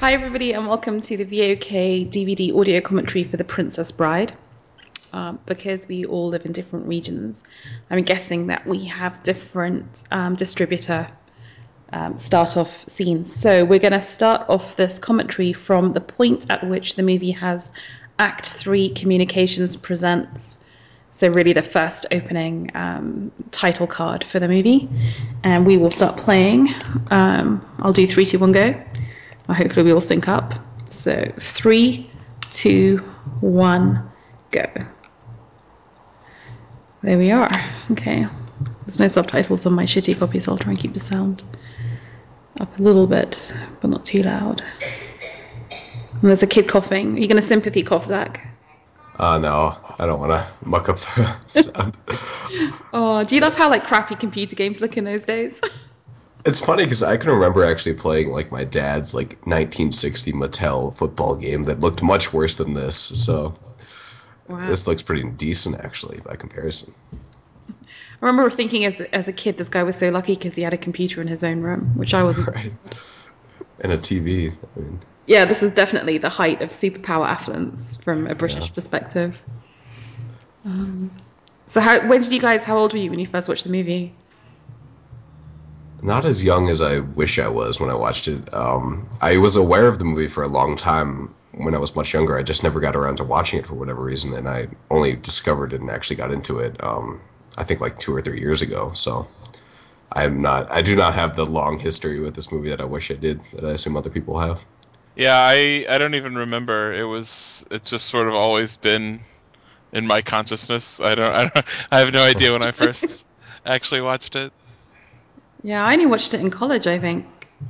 Hi, everybody, and welcome to the VOK DVD audio commentary for The Princess Bride. Because we all live in different regions, I'm guessing that we have different distributor start-off scenes. So we're going to start off this commentary from the point at which the movie has Act 3 Communications Presents. So really the first opening title card for the movie. And we will start playing. I'll do 3, 2, 1, go. Hopefully we all sync up. So 3, 2, 1, go. There we are. Okay. There's no subtitles on my shitty copy, so I'll try and keep the sound up a little bit, but not too loud. And there's a kid coughing. Are you going to sympathy cough, Zach? No, I don't want to muck up the sound. Oh, do you love how crappy computer games look in those days? It's funny because I can remember actually playing my dad's 1960 Mattel football game that looked much worse than this. So Wow. this looks pretty decent actually by comparison. I remember thinking as a kid, this guy was so lucky because he had a computer in his own room, which I wasn't. Right. And a TV. Yeah, this is definitely the height of superpower affluence from a British perspective. So how old were you when you first watched the movie? Not as young as I wish I was when I watched it. I was aware of the movie for a long time when I was much younger. I just never got around to watching it for whatever reason, and I only discovered it and actually got into it, I think 2 or 3 years ago. So I do not have the long history with this movie that I wish I did, that I assume other people have. Yeah, I don't even remember. It's just sort of always been in my consciousness. I have no idea when I first actually watched it. Yeah, I only watched it in college, I think.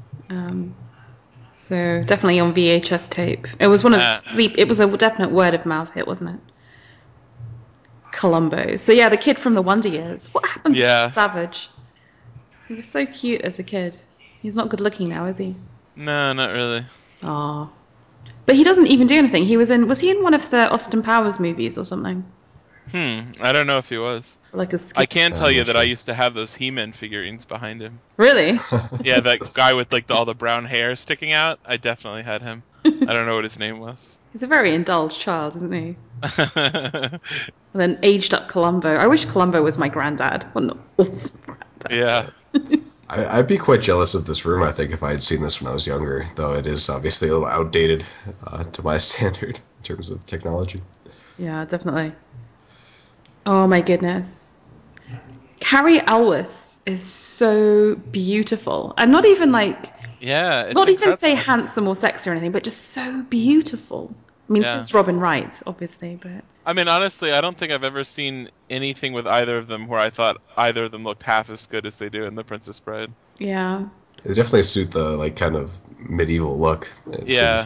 So definitely on VHS tape. It was it was a definite word of mouth hit, wasn't it? Columbo. So yeah, the kid from the Wonder Years. What happened to Yeah. Savage? He was so cute as a kid. He's not good looking now, is he? No, not really. Aw. But he doesn't even do anything. Was he in one of the Austin Powers movies or something? I don't know if he was. Like a I skip. can tell I'm you not that I sure. used to have those He-Man figurines behind him. Really? Yeah, that guy with all the brown hair sticking out. I definitely had him. I don't know what his name was. He's a very indulged child, isn't he? And then aged up Columbo. I wish Columbo was my granddad. What an awesome Yeah. granddad. I'd be quite jealous of this room, I think, if I had seen this when I was younger, though it is obviously a little outdated to my standard in terms of technology. Yeah, definitely. Oh my goodness. Carrie Elwes is so beautiful. And Yeah, it's not even say incredible. handsome or sexy or anything, but just so beautiful. I mean, Yeah. since Robin Wright, obviously, but I mean, honestly, I don't think I've ever seen anything with either of them where I thought either of them looked half as good as they do in The Princess Bride. yeah. They definitely suit the kind of medieval look, it seems. Yeah.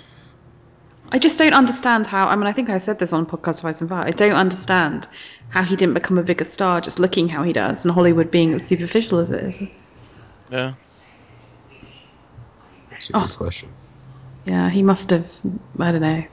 I just don't understand how. I mean, I think I said this on Podcast Vice and Fire. I don't understand how he didn't become a bigger star just looking how he does, and Hollywood being as superficial as it is. Yeah. It's a good Oh, question. yeah, he must have. I don't know.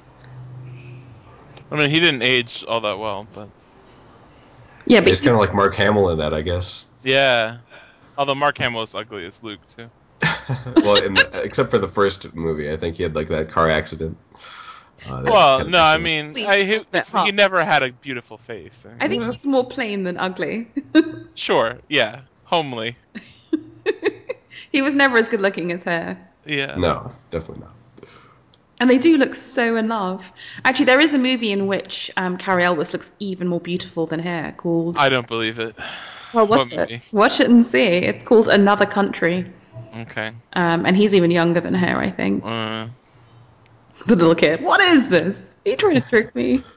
I mean, he didn't age all that well, but Yeah, Yeah, but he's kind of like Mark Hamill in that, I guess. yeah. Although Mark Hamill is ugly as Luke too. Well, except for the first movie, I think he had that car accident. That Well, kind of no, messed I him up. mean, he's a little bit he hot. never had a beautiful face. I I mean, think he's more plain than ugly. sure, yeah, homely, He was never as good looking as her. yeah. No, definitely not. And they do look so in love. Actually, there is a movie in which Carrie Elwes looks even more beautiful than her called. I don't believe it. Well, What watch it. movie? Watch it and see. It's called Another Country. Okay. And he's even younger than her, I think. Uh, The little kid. What is this? Are you trying to trick me?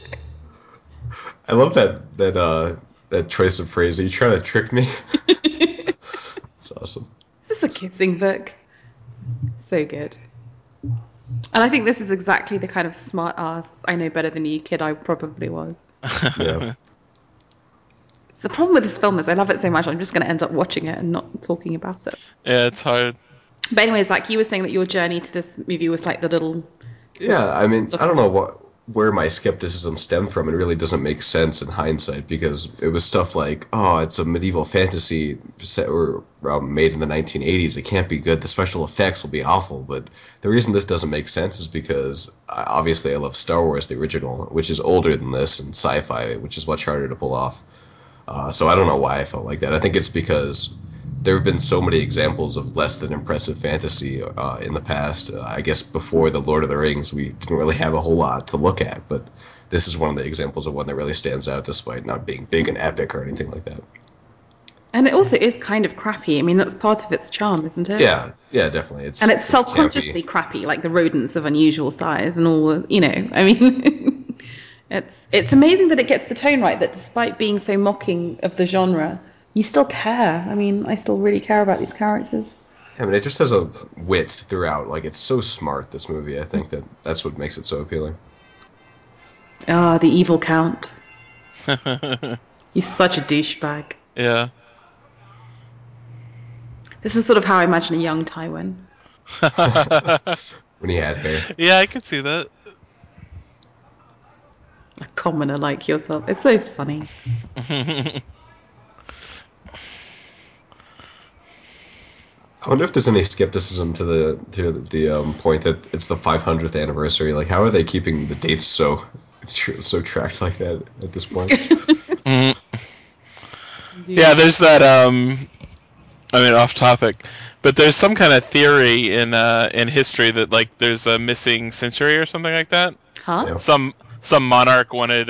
I love that choice of phrase. Are you trying to trick me? It's awesome. Is this a kissing book? So good. And I think this is exactly the kind of smart ass I know better than you kid I probably was. Yeah. So the problem with this film is I love it so much I'm just going to end up watching it and not talking about it. yeah, it's hard. But anyways, you were saying that your journey to this movie was like the little Yeah, I mean, I don't know where my skepticism stemmed from. It really doesn't make sense in hindsight because it was stuff like, oh, it's a medieval fantasy set or made in the 1980s. It can't be good. The special effects will be awful. But the reason this doesn't make sense is because obviously I love Star Wars, the original, which is older than this, and sci-fi, which is much harder to pull off. So I don't know why I felt like that. I think it's because there have been so many examples of less than impressive fantasy in the past. I guess before the Lord of the Rings, we didn't really have a whole lot to look at, but this is one of the examples of one that really stands out, despite not being big and epic or anything like that. And it also is kind of crappy. I mean, that's part of its charm, isn't it? Yeah, yeah, definitely. And it's It's campy. self-consciously crappy, like the rodents of unusual size and all. I mean, it's amazing that it gets the tone right. That despite being so mocking of the genre, you still care. I mean, I still really care about these characters. I mean, it just has a wit throughout. Like it's so smart. This movie, I think that's what makes it so appealing. Ah, the evil count. He's such a douchebag. Yeah. This is sort of how I imagine a young Tywin. When he had hair. Yeah, I could see that. A commoner like yourself. It's so funny. I wonder if there's any skepticism to the point that it's the 500th anniversary. Like, how are they keeping the dates so tracked like that at this point? Mhm. Yeah, Indeed. there's that. I mean, off topic, but there's some kind of theory in history that like there's a missing century or something like that. Huh? Yeah. Some monarch wanted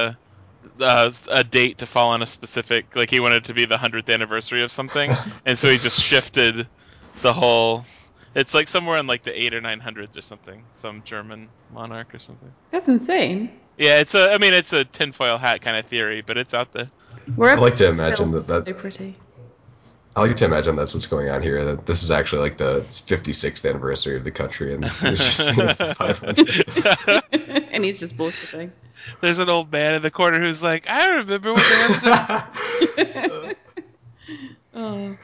a date to fall on a specific, like he wanted it to be the 100th anniversary of something, and so he just shifted the whole. It's like somewhere in like the 800s or 900s or something. Some German monarch or something. That's insane. Yeah, it's a. I mean, it's a tinfoil hat kind of theory, but it's out there. I Wherever like to it's imagine filmed that, is that so pretty. I like to imagine that's what's going on here. That this is actually like the 56th anniversary of the country, and it's just seen as the 500th. And he's just bullshitting. There's an old man in the corner who's like, I remember when they had this. Oh.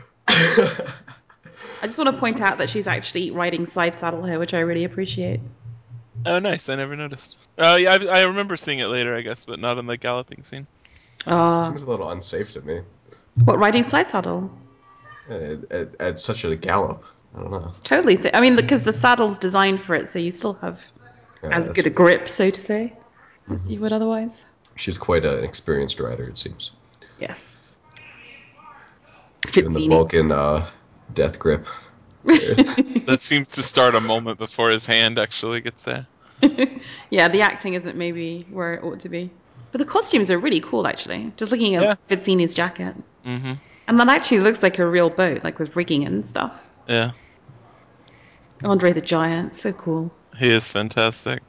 I just want to point out that she's actually riding side saddle here, which I really appreciate. Oh, nice. I never noticed. Oh, yeah, I remember seeing it later, I guess, but not in the galloping scene. Ah, Seems a little unsafe to me. what, riding side saddle? At such a gallop. I don't know. It's totally. I mean, because the saddle's designed for it, so you still have Yeah, as that's good a true. grip, so to say, as you would otherwise. She's quite an experienced rider, it seems. Yes. Given the Fitsini. Vulcan death grip. There. That seems to start a moment before his hand actually gets there. Yeah, the acting isn't maybe where it ought to be. But the costumes are really cool, actually. Just looking Yeah. at Fitsini's jacket. Mm-hmm. And that actually looks like a real boat, like with rigging and stuff. Yeah. Andre the Giant, so cool. He is fantastic.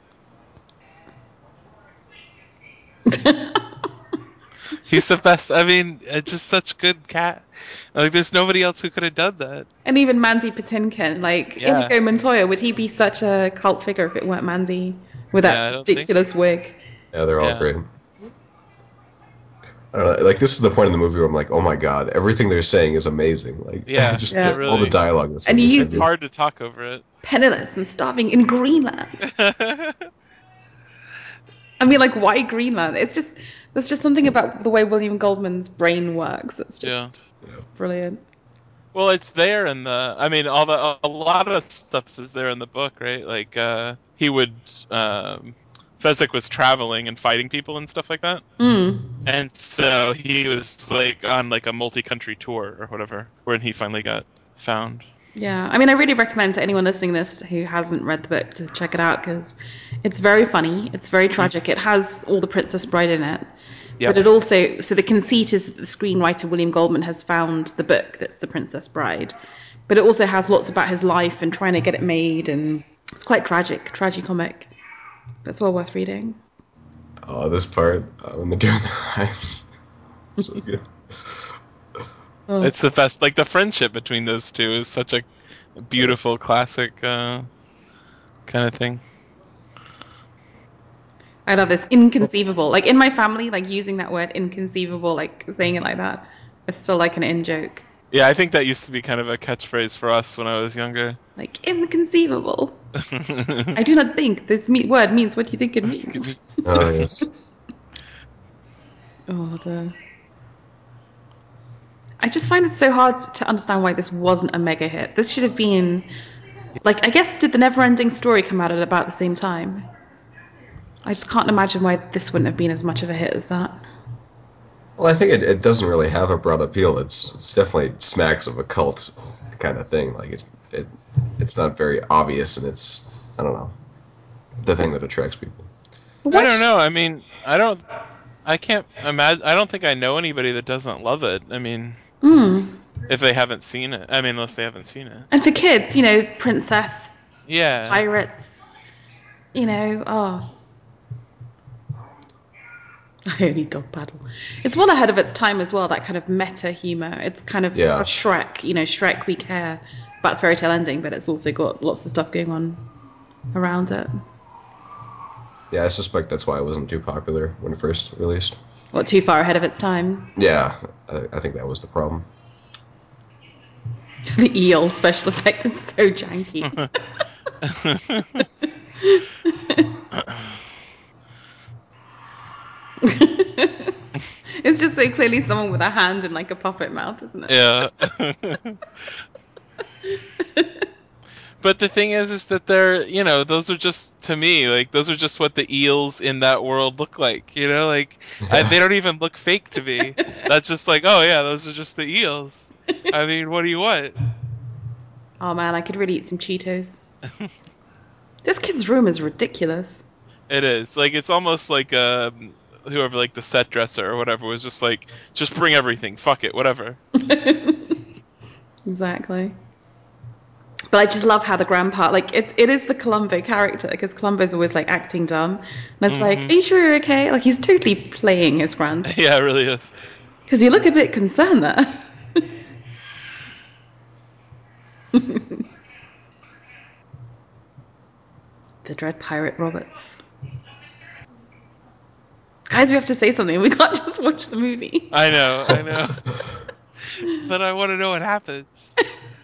He's the best. I mean, just such good cat. Like, there's nobody else who could have done that. And even Mandy Patinkin, like Yeah. Inigo Montoya, would he be such a cult figure if it weren't Mandy with Yeah, that I don't think so. ridiculous wig? Yeah, they're all Yeah. great. I don't know. Like this is the point in the movie where I'm like, oh my god, everything they're saying is amazing. Like Yeah. just It Yeah. all the really. dialogue in this And movie is you so It's use good. hard to talk over it. penniless and starving in Greenland. I mean, like, why Greenland? There's just something about the way William Goldman's brain works. It's Yeah. just brilliant. Well, it's there in the. I mean, a lot of stuff is there in the book, right? Like, he would. Fezzik was traveling and fighting people and stuff like that, Mm. and so he was like on like a multi-country tour or whatever, when he finally got found. Yeah, I mean, I really recommend to anyone listening to this who hasn't read the book to check it out because it's very funny, it's very tragic. It has all the Princess Bride in it, but Yep. it also so the conceit is that the screenwriter William Goldman has found the book that's The Princess Bride, but it also has lots about his life and trying to get it made, and it's quite tragic, tragicomic. But it's well worth reading. Oh, this part when they're doing the rhymes, so good. Oh, It's the best. Like the friendship between those two is such a beautiful classic kind of thing. I love this inconceivable. Like in my family, like using that word inconceivable, like saying it like that, it's still like an in joke. Yeah, I think that used to be kind of a catchphrase for us when I was younger. Like, inconceivable. I do not think this word means what you think it means. Oh yes. Oh, dear. I just find it so hard to understand why this wasn't a mega hit. This should have been, like, I guess, did the Neverending Story come out at about the same time? I just can't imagine why this wouldn't have been as much of a hit as that. Well, I think it doesn't really have a broad appeal. It's definitely smacks of a cult kind of thing. Like it's not very obvious, and it's I don't know the thing that attracts people. But I don't what's know. I mean, I can't imagine. I don't think I know anybody that doesn't love it. I mean, if they haven't seen it. I mean, unless they haven't seen it. and for kids, princess, Yeah. pirates, oh, I only dog paddle. It's well ahead of its time as well. That kind of meta humor. It's kind of Yeah. a Shrek. Shrek. We care about the fairy tale ending, but it's also got lots of stuff going on around it. Yeah, I suspect that's why it wasn't too popular when it first released. What, too far ahead of its time? Yeah, I think that was the problem. The eel special effect is so janky. It's just so clearly someone with a hand in like a puppet mouth, isn't it? Yeah. But the thing is that those are just, to me, like, those are just what the eels in that world look like, like, Yeah. they don't even look fake to me. That's just like, oh yeah, those are just the eels. I mean, what do you want? Oh man, I could really eat some Cheetos. This kid's room is ridiculous. It is. Like, it's almost like, whoever, like, the set dresser or whatever was just like, just bring everything, fuck it, whatever. Exactly. But I just love how the grandpa, like, it is the Columbo character, because Columbo's always, like, acting dumb. And it's like, Hmm. are you sure you're okay? Like, he's totally playing his grandson. Yeah, it really is. Because you look a bit concerned there. The Dread Pirate Roberts. Guys, we have to say something. We can't just watch the movie. I know. But I want to know what happens.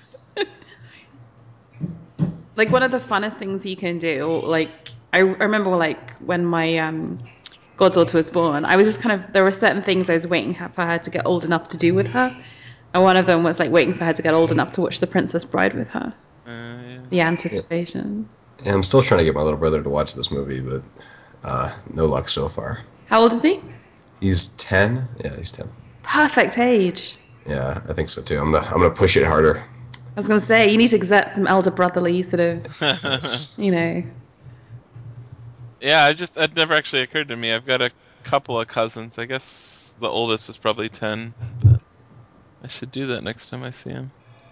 Like, one of the funnest things you can do, like, I remember, like, when my goddaughter was born, I was just kind of, there were certain things I was waiting for her to get old enough to do with her. And one of them was, like, waiting for her to get old enough to watch The Princess Bride with her. Yeah. The Yeah. anticipation. Yeah, I'm still trying to get my little brother to watch this movie, but no luck so far. How old is he? He's 10. Yeah, he's 10. Perfect age. Yeah, I think so too. I'm gonna push it harder. I was going to say, you need to exert some elder brotherly sort of, Yes. you know. Yeah, that never actually occurred to me. I've got a couple of cousins. I guess the oldest is probably 10, but I should do that next time I see him.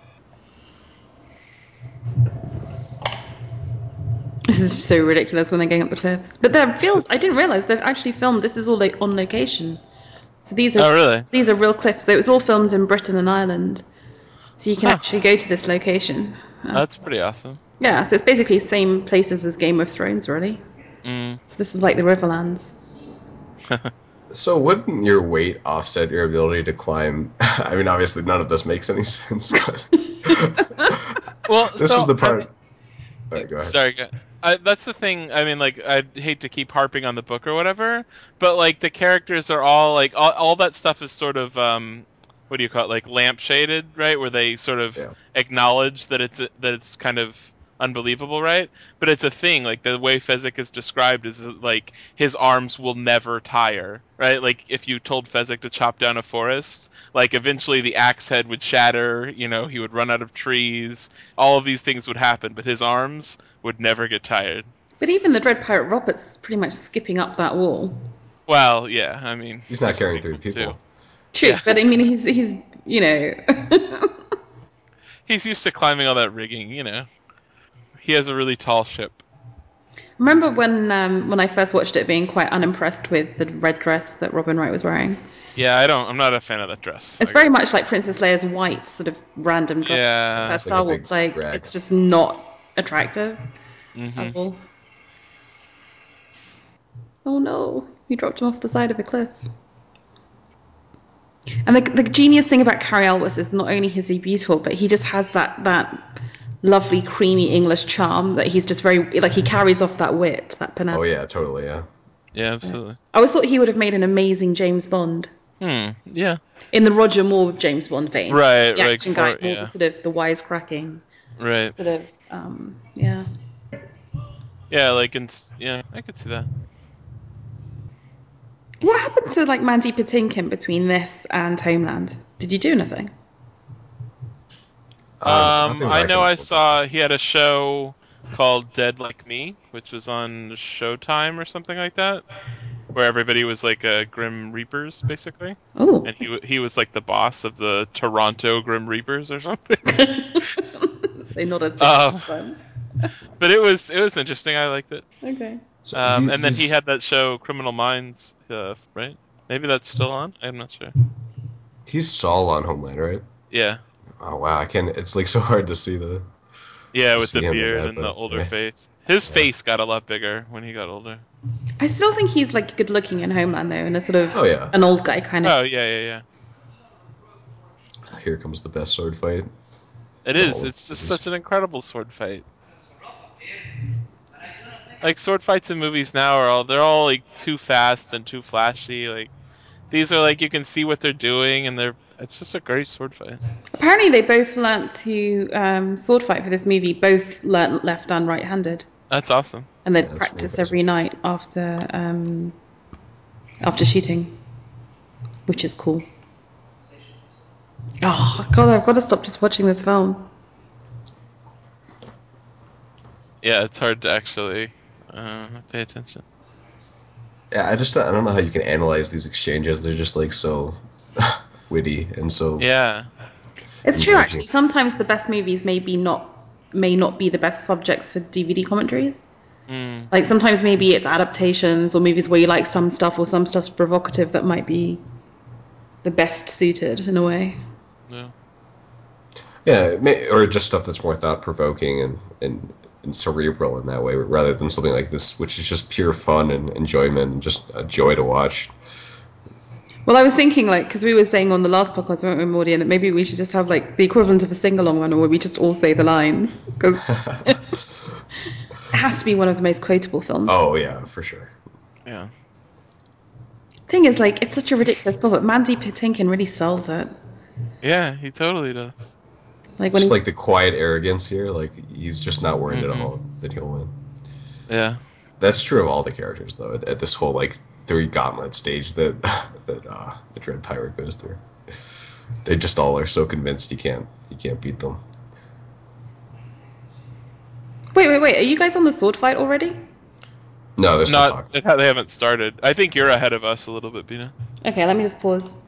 This is so ridiculous when they're going up the cliffs. But there feels, I didn't realize they've actually filmed, this is all like on location. So Oh, really? these are real cliffs. So it was all filmed in Britain and Ireland. So you can Huh. actually go to this location. That's pretty awesome. Yeah, so it's basically the same places as Game of Thrones, really. Mm. So this is like the Riverlands. So wouldn't your weight offset your ability to climb? I mean, obviously none of this makes any sense, but Well, this was so the I mean, part. All right, go ahead. sorry, that's the thing. I mean, like, I'd hate to keep harping on the book or whatever, but like the characters are all like all that stuff is sort of what do you call it? Like lampshaded, right? Where they sort of Yeah. acknowledge that it's kind of unbelievable, right? But it's a thing. Like the way Fezzik is described is that, like, his arms will never tire, right? Like if you told Fezzik to chop down a forest, like eventually the axe head would shatter. He would run out of trees. All of these things would happen, but his arms would never get tired. But even the Dread Pirate Robert's pretty much skipping up that wall. Well, yeah, I mean, He's not he's carrying pretty three cool too. people. True, Yeah, but I mean, he's you know. he's used to climbing all that rigging. He has a really tall ship. Remember when I first watched it, being quite unimpressed with the red dress that Robin Wright was wearing. Yeah, I'm not a fan of that dress. It's very much like Princess Leia's white sort of random dress. Her Yeah. It's like a Star big Wars, like rag. it's just not attractive Hmm. at all. Oh no, you dropped him off the side of a cliff. And the genius thing about Carrie Elwes is not only is he beautiful, but he just has that lovely, creamy English charm that he's just very, like, he carries off that wit, that Oh panache. yeah, totally, yeah. Yeah, absolutely. I always thought he would have made an amazing James Bond Yeah. in the Roger Moore James Bond vein. Right. The Right. action guy, more the sort of the wisecracking Right. sort of, yeah. Yeah. Yeah, I could see that. What happened to like Mandy Patinkin between this and Homeland? Did you do anything? Nothing that I I know can I remember. saw he had a show called Dead Like Me, which was on Showtime or something like that, where everybody was like Grim Reapers basically, Oh, and he was like the boss of the Toronto Grim Reapers or something. they not as Um, fun. but it was interesting. I liked it. Okay. So And then he he's had that show Criminal Minds, right? Maybe that's still on. I'm not sure. he's Saul on Homeland, right? Yeah, Oh wow, I can. It's like so hard yeah, to with see the him in beard that, and the but older yeah, face. His yeah. face got a lot bigger when he got older. I still think he's like good looking in Homeland though, in a sort Oh of yeah. an old guy kind of. Oh yeah, yeah, yeah. Here comes the best sword fight It in all is. of It's the just movies. such an incredible sword fight. Like sword fights in movies now they're all like too fast and too flashy. Like these are like you can see what they're doing and it's just a great sword fight. Apparently, they both learnt to sword fight for this movie. Both learnt left and right handed, That's awesome. and Yeah, they'd that's very practice every impressive. night after shooting, which is cool. Oh God, I've got to stop just watching this film. Yeah, it's hard to actually pay attention. Yeah, I don't know how you can analyze these exchanges. They're just like so witty and so Yeah. It's true, engaging. actually. Sometimes the best movies may not be the best subjects for DVD commentaries. Mm, Like sometimes maybe it's adaptations or movies where you like some stuff or some stuff's provocative that might be the best suited in a way. yeah. Yeah, or just stuff that's more thought provoking and cerebral in that way, rather than something like this, which is just pure fun and enjoyment and just a joy to watch. Well, I was thinking like because we were saying on the last podcast with Mordian that maybe we should just have like the equivalent of a sing-along one where we just all say the lines because it has to be one of the most quotable films. Oh yeah, for sure. Yeah. Thing is, like, it's such a ridiculous film, but Mandy Patinkin really sells it. Yeah, he totally does. Like when Just he like the quiet arrogance here, like he's just not worried at Mhm. all that he'll win. Yeah. That's true of all the characters, though. At this whole like three gauntlet stage that the Dread Pirate goes through, they just all are so convinced he can't beat them. wait, are you guys on the sword fight already? No, they're still Not talking. they haven't started. I think you're ahead of us a little bit, Bina. Okay, let me just pause.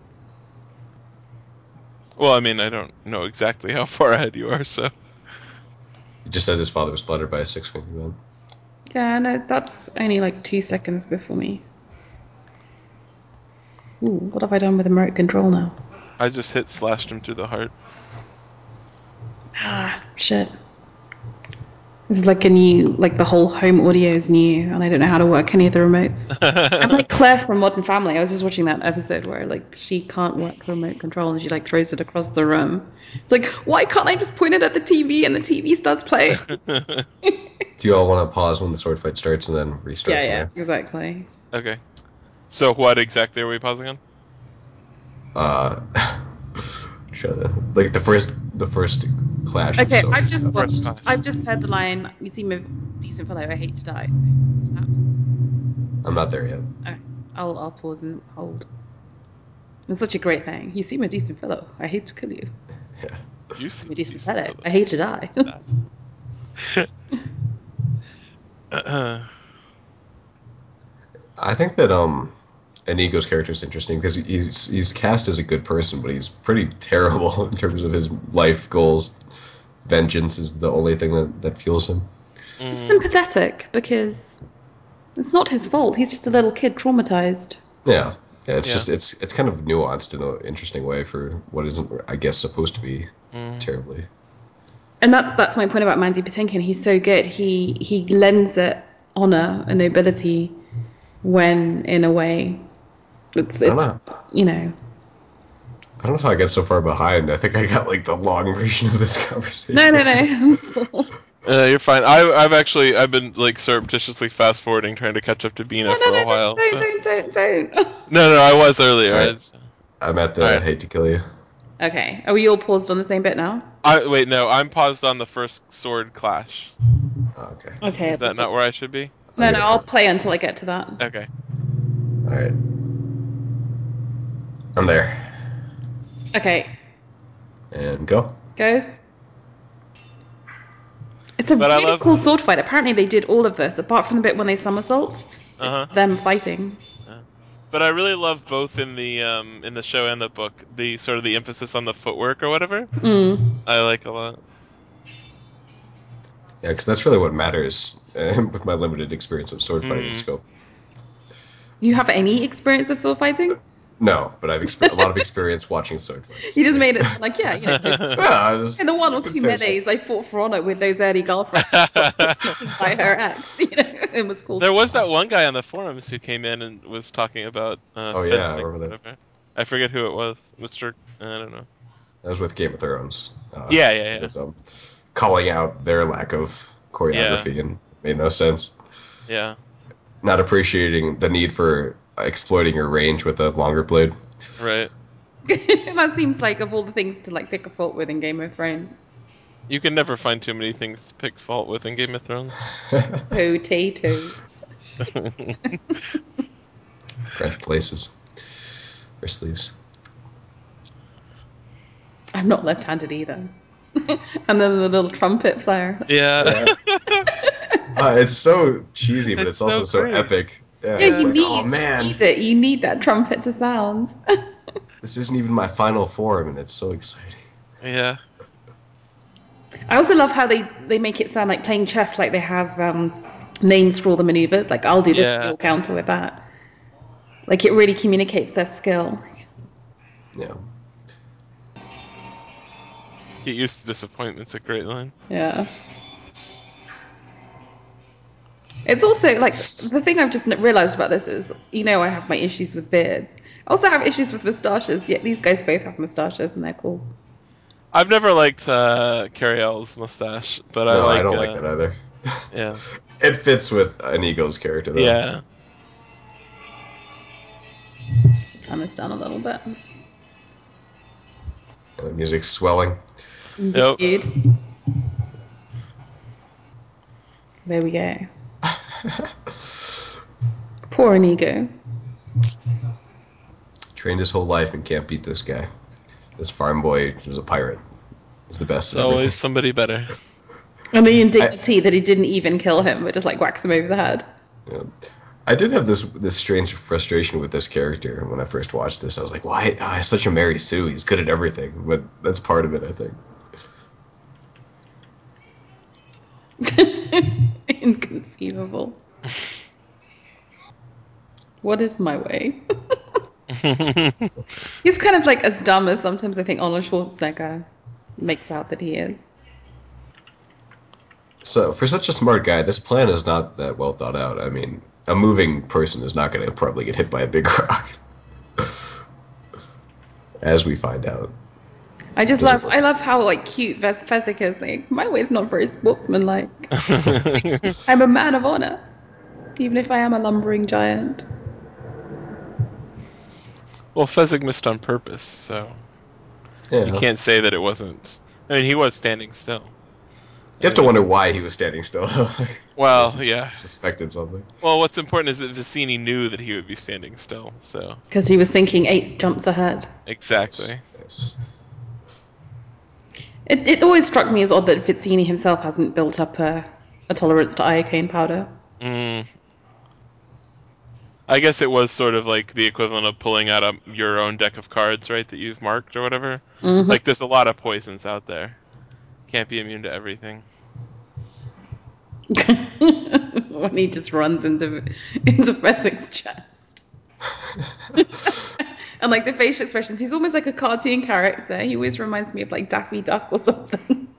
Well, I mean, I don't know exactly how far ahead you are, so. He just said his father was slaughtered by a six-fingered man. Yeah, no, that's only like 2 seconds before me. Ooh, what have I done with the remote control now? I just slashed him through the heart. Ah, shit. This is like like the whole home audio is new, and I don't know how to work any of the remotes. I'm like Claire from Modern Family. I was just watching that episode where like she can't work the remote control and she like throws it across the room. It's like, why can't I just point it at the TV and the TV starts playing? Do you all want to pause when the sword fight starts and then restart Yeah, from yeah, there? exactly. Okay. So what exactly are we pausing on? Uh, like the first clash of Okay, I've swords. just First watched. clash. I've just heard the line. You seem a decent fellow. I hate to die. So what's happening? I'm not there yet. Okay, I'll pause and hold. It's such a great thing. You seem a decent fellow. I hate to kill you. Yeah. You I'm seem a decent decent fellow. fellow. I hate to die. I think that Inigo's character is interesting because he's cast as a good person, but he's pretty terrible in terms of his life goals. Vengeance is the only thing that fuels him. It's Mm, sympathetic because it's not his fault. He's just a little kid traumatized. Yeah, yeah. It's yeah. just it's kind of nuanced in an interesting way for what isn't, I guess, supposed to be Mm, terribly. And that's my point about Mandy Patinkin. He's so good. He lends it honor and nobility when, in a way, I don't it's know. you know. I don't know how I got so far behind. I think I got like the long version of this conversation. No, no, no. That's cool. You're fine. I've been like surreptitiously fast forwarding, trying to catch up to No, Bina no, for a no. while. So Don't. no, I was earlier. All right, I'm at All the right. hate to kill you. Okay. Are we all paused on the same bit now? Wait, no, I'm paused on the first sword clash. Oh, okay. Okay. Is that not where I should be? I'll No, get no. up to I'll that. play until I get to that. Okay. All right. I'm there. Okay. And go. Go. It's a But I really love. cool sword fight. Apparently, they did all of this apart from the bit when they somersault. It's Uh just them fighting. huh. But I really love both in the show and the book the sort of the emphasis on the footwork or whatever. I like a lot. Yeah, because that's really what matters with my limited experience of sword fighting Mm. scope. You have any experience of sword fighting? No, but I've a lot of experience watching sword fights. You just made it sound like, yeah, Yeah, I just in the one or keep it two fair. melees I fought for honor with those early girlfriends by her ex, it was cool. There was that one guy on the forums who came in and was talking about Oh yeah, I fencing or remember that. whatever. I forget who it was. Mr. I don't know. That was with Game of Thrones. It Yeah. was calling out their lack of Yeah. choreography and it made no sense. Yeah. Not appreciating the need for exploiting your range with a longer blade. Right. That seems like of all the things to like pick a fault with in Game of Thrones. You can never find too many things to pick fault with in Game of Thrones. Potatoes. French laces or sleeves. I'm not left-handed either. And then the little trumpet player. Yeah. It's so cheesy, but It's it's also so so great. epic. Yeah, Yeah, it's you like, oh need man, it. You need that trumpet to sound. this isn't even my final form, and it's so exciting. Yeah. I also love how they make it sound like playing chess, like they have names for all the maneuvers. Like, I'll do this Yeah. skill counter with that. Like, it really communicates their skill. Yeah. Get used to disappointment's a great line. Yeah. It's also like the thing I've just realized about this is, I have my issues with beards. I also have issues with moustaches. Yet these guys both have moustaches, and they're cool. I've never liked Cariel's mustache, but I No, I like don't like that either. yeah. It fits with Inigo's character, though. Yeah. Should turn this down a little bit. The music's swelling. Yep. Indeed. There we go. Poor Inigo. Trained his whole life and can't beat this guy. This farm boy who's a pirate. He's the best There's at always everything. somebody better. And the indignity that he didn't even kill him, but just like whacks him over the head. Yeah. I did have this strange frustration with this character when I first watched this. I was like, why? He's such a Mary Sue. He's good at everything. But that's part of it, I think. Inconceivable. What is my way? He's kind of like as dumb as sometimes I think Arnold Schwarzenegger makes out that he is. So, for such a smart guy, this plan is not that well thought out. I mean, a moving person is not going to probably get hit by a big rock. As we find out. I love how like cute Fezzik is. Like, my way's not very sportsmanlike. I'm a man of honor, even if I am a lumbering giant. Well, Fezzik missed on purpose, so you Yeah. can't say that it wasn't. I mean, he was standing still. You have to wonder why he was standing still. Unless Well, he yeah. suspected something. Well, what's important is that Vicini knew that he would be standing still, so Because he was thinking 8 jumps ahead. exactly. Yes. It always struck me as odd that Vizzini himself hasn't built up a tolerance to iocane powder. Mm. I guess it was sort of like the equivalent of pulling out your own deck of cards, right, that you've marked or whatever. Mm-hmm. Like, there's a lot of poisons out there. Can't be immune to everything. When he just runs into Fezzik's chest. And like the facial expressions, he's almost like a cartoon character. He always reminds me of like Daffy Duck or something.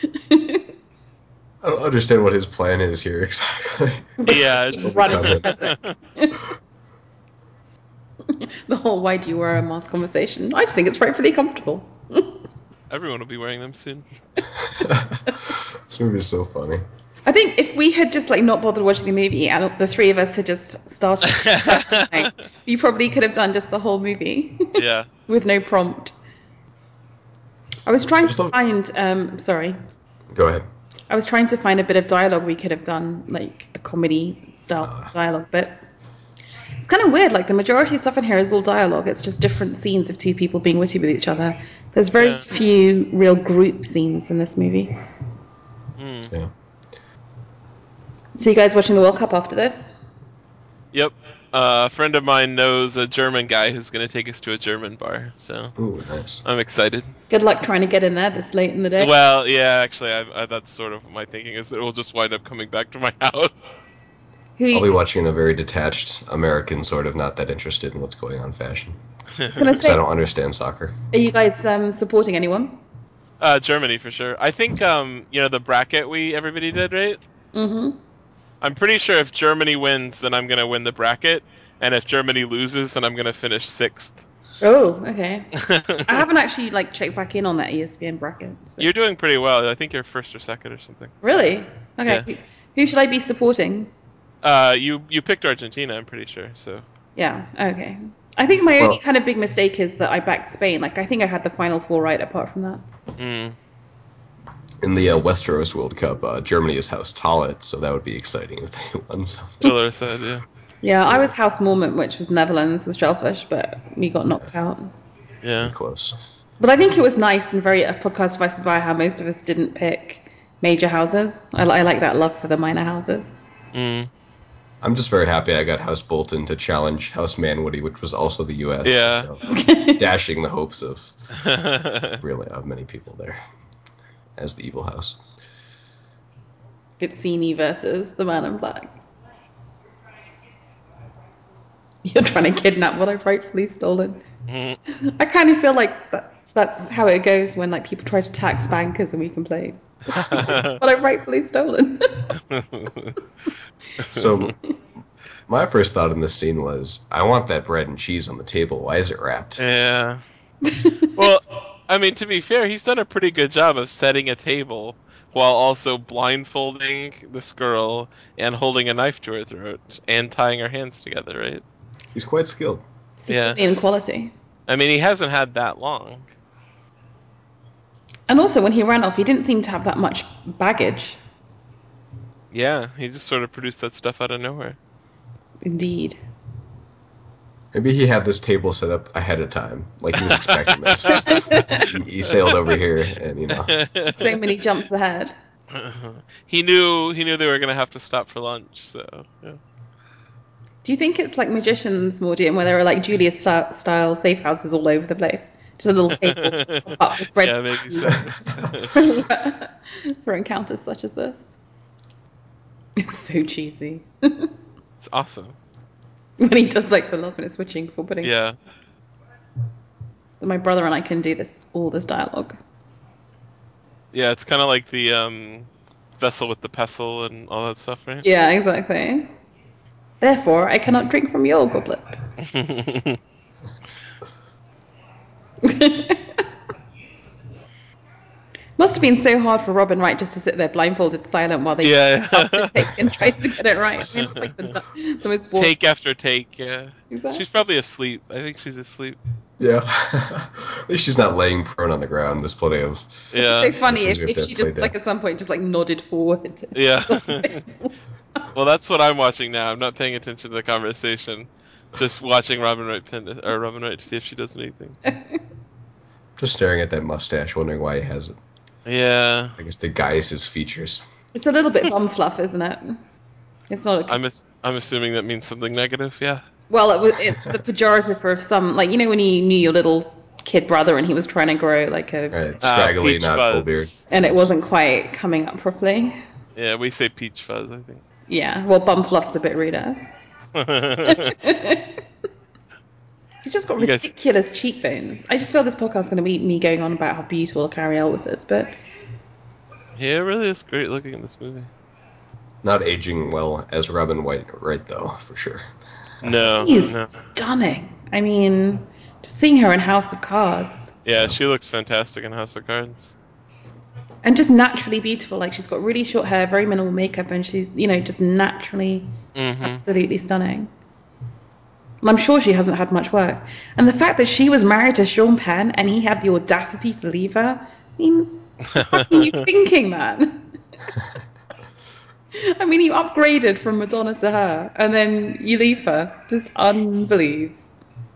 I don't understand what his plan is here exactly. But Yeah, just keep it's running into Fezzik. The whole "why do you wear a mask" conversation. I just think it's frightfully comfortable. Everyone will be wearing them soon. This movie is so funny. I think if we had just like not bothered watching the movie and the three of us had just started practicing, you probably could have done just the whole movie Yeah. with no prompt. I was trying just to don't- find sorry. Go ahead. I was trying to find a bit of dialogue we could have done, like a comedy style dialogue, but it's kind of weird. Like the majority of stuff in here is all dialogue. It's just different scenes of two people being witty with each other. There's very few real group scenes in this movie. Yeah. So you guys watching the World Cup after this? Yep. A friend of mine knows a German guy who's going to take us to a German bar, so Ooh, nice. I'm excited. Good luck trying to get in there this late in the day. Well, yeah, actually, that's sort of my thinking, is that we'll just wind up coming back to my house. I'll be watching a very detached American, sort of not that interested in what's going on in fashion. I was gonna Because say, I don't understand soccer. are you guys supporting anyone? Germany for sure. I think the bracket everybody did, right? Mm-hmm. I'm pretty sure if Germany wins, then I'm gonna win the bracket, and if Germany loses, then I'm gonna finish 6th. Oh, okay. I haven't actually like checked back in on that ESPN bracket. So. You're doing pretty well. I think you're 1st or 2nd or something. Really? Okay. Yeah. Who should I be supporting? You picked Argentina, I'm pretty sure. So Yeah. Okay. I think my only Well- kind of big mistake is that I backed Spain. Like I think I had the final four right. Apart from that. In the Westeros World Cup, Germany is House Tollet, so that would be exciting if they won something. Chiller said, yeah. Yeah, I was House Mormont, which was Netherlands with Shellfish, but we got knocked out. Yeah. Close. But I think it was nice and very a podcast advice by how most of us didn't pick major houses. I like that love for the minor houses. I'm just very happy I got House Bolton to challenge House Manwoody, which was also the U.S. Yeah. So dashing the hopes of really many people there as the evil house. It's Sini versus the Man in Black. You're trying to kidnap what I've rightfully stolen. I kind of feel like that's how it goes when like people try to tax bankers and we complain. What I've rightfully stolen. So my first thought in this scene was, I want that bread and cheese on the table. Why is it wrapped? Yeah. Well, I mean, to be fair, he's done a pretty good job of setting a table while also blindfolding this girl and holding a knife to her throat and tying her hands together, right? He's quite skilled. Sicilian quality. I mean, he hasn't had that long. And also when he ran off, he didn't seem to have that much baggage. Yeah, he just sort of produced that stuff out of nowhere. Indeed. Maybe he had this table set up ahead of time, like he was expecting this. He sailed over here, and So many jumps ahead. He knew they were gonna have to stop for lunch, so yeah. Do you think it's like Magicians, Mordian, where there are like Julius style safe houses all over the place? Just a little tables pop up with bread Yeah, maybe so. for encounters such as this. It's so cheesy. It's awesome. When he does like the last minute switching before putting. Yeah. My brother and I can do all this dialogue. Yeah, it's kind of like the vessel with the pestle and all that stuff, right? Yeah, exactly. Therefore, I cannot drink from your goblet. Must have been so hard for Robin Wright just to sit there blindfolded, silent while they take and try to get it right. I mean, it's like the most boring. Take after take, yeah. Exactly. She's probably asleep. I think she's asleep. Yeah. At least she's not laying prone on the ground. There's plenty of. Yeah. It's so funny Those things we if have she to play just like down. at some point just like nodded forward. Yeah. Well, that's what I'm watching now. I'm not paying attention to the conversation. Just watching Robin Wright to see if she does anything. Just staring at that mustache, wondering why he has it. Yeah. I guess to guise his features. It's a little bit bum fluff, isn't it? It's not. I'm assuming that means something negative. Yeah. Well, it's the pejorative of some, like, you know, when you knew your little kid brother and he was trying to grow like a, Right, scraggly, peach not fuzz. full beard. and it wasn't quite coming up properly. Yeah, we say peach fuzz, I think. Yeah, well, bum fluff's a bit ruder. He's just got You guys- ridiculous cheekbones. I just feel this podcast is going to be me going on about how beautiful Carrie Elwes is, but Yeah, it really is great looking in this movie. Not aging well as Robin White, right, though, for sure. No, She's no. stunning. I mean, just seeing her in House of Cards. Yeah, she looks fantastic in House of Cards. And just naturally beautiful. Like, she's got really short hair, very minimal makeup, and she's, just naturally absolutely stunning. And I'm sure she hasn't had much work. And the fact that she was married to Sean Penn and he had the audacity to leave her, I mean, what are you thinking, man? I mean, you upgraded from Madonna to her, and then you leave her. Just unbelieves.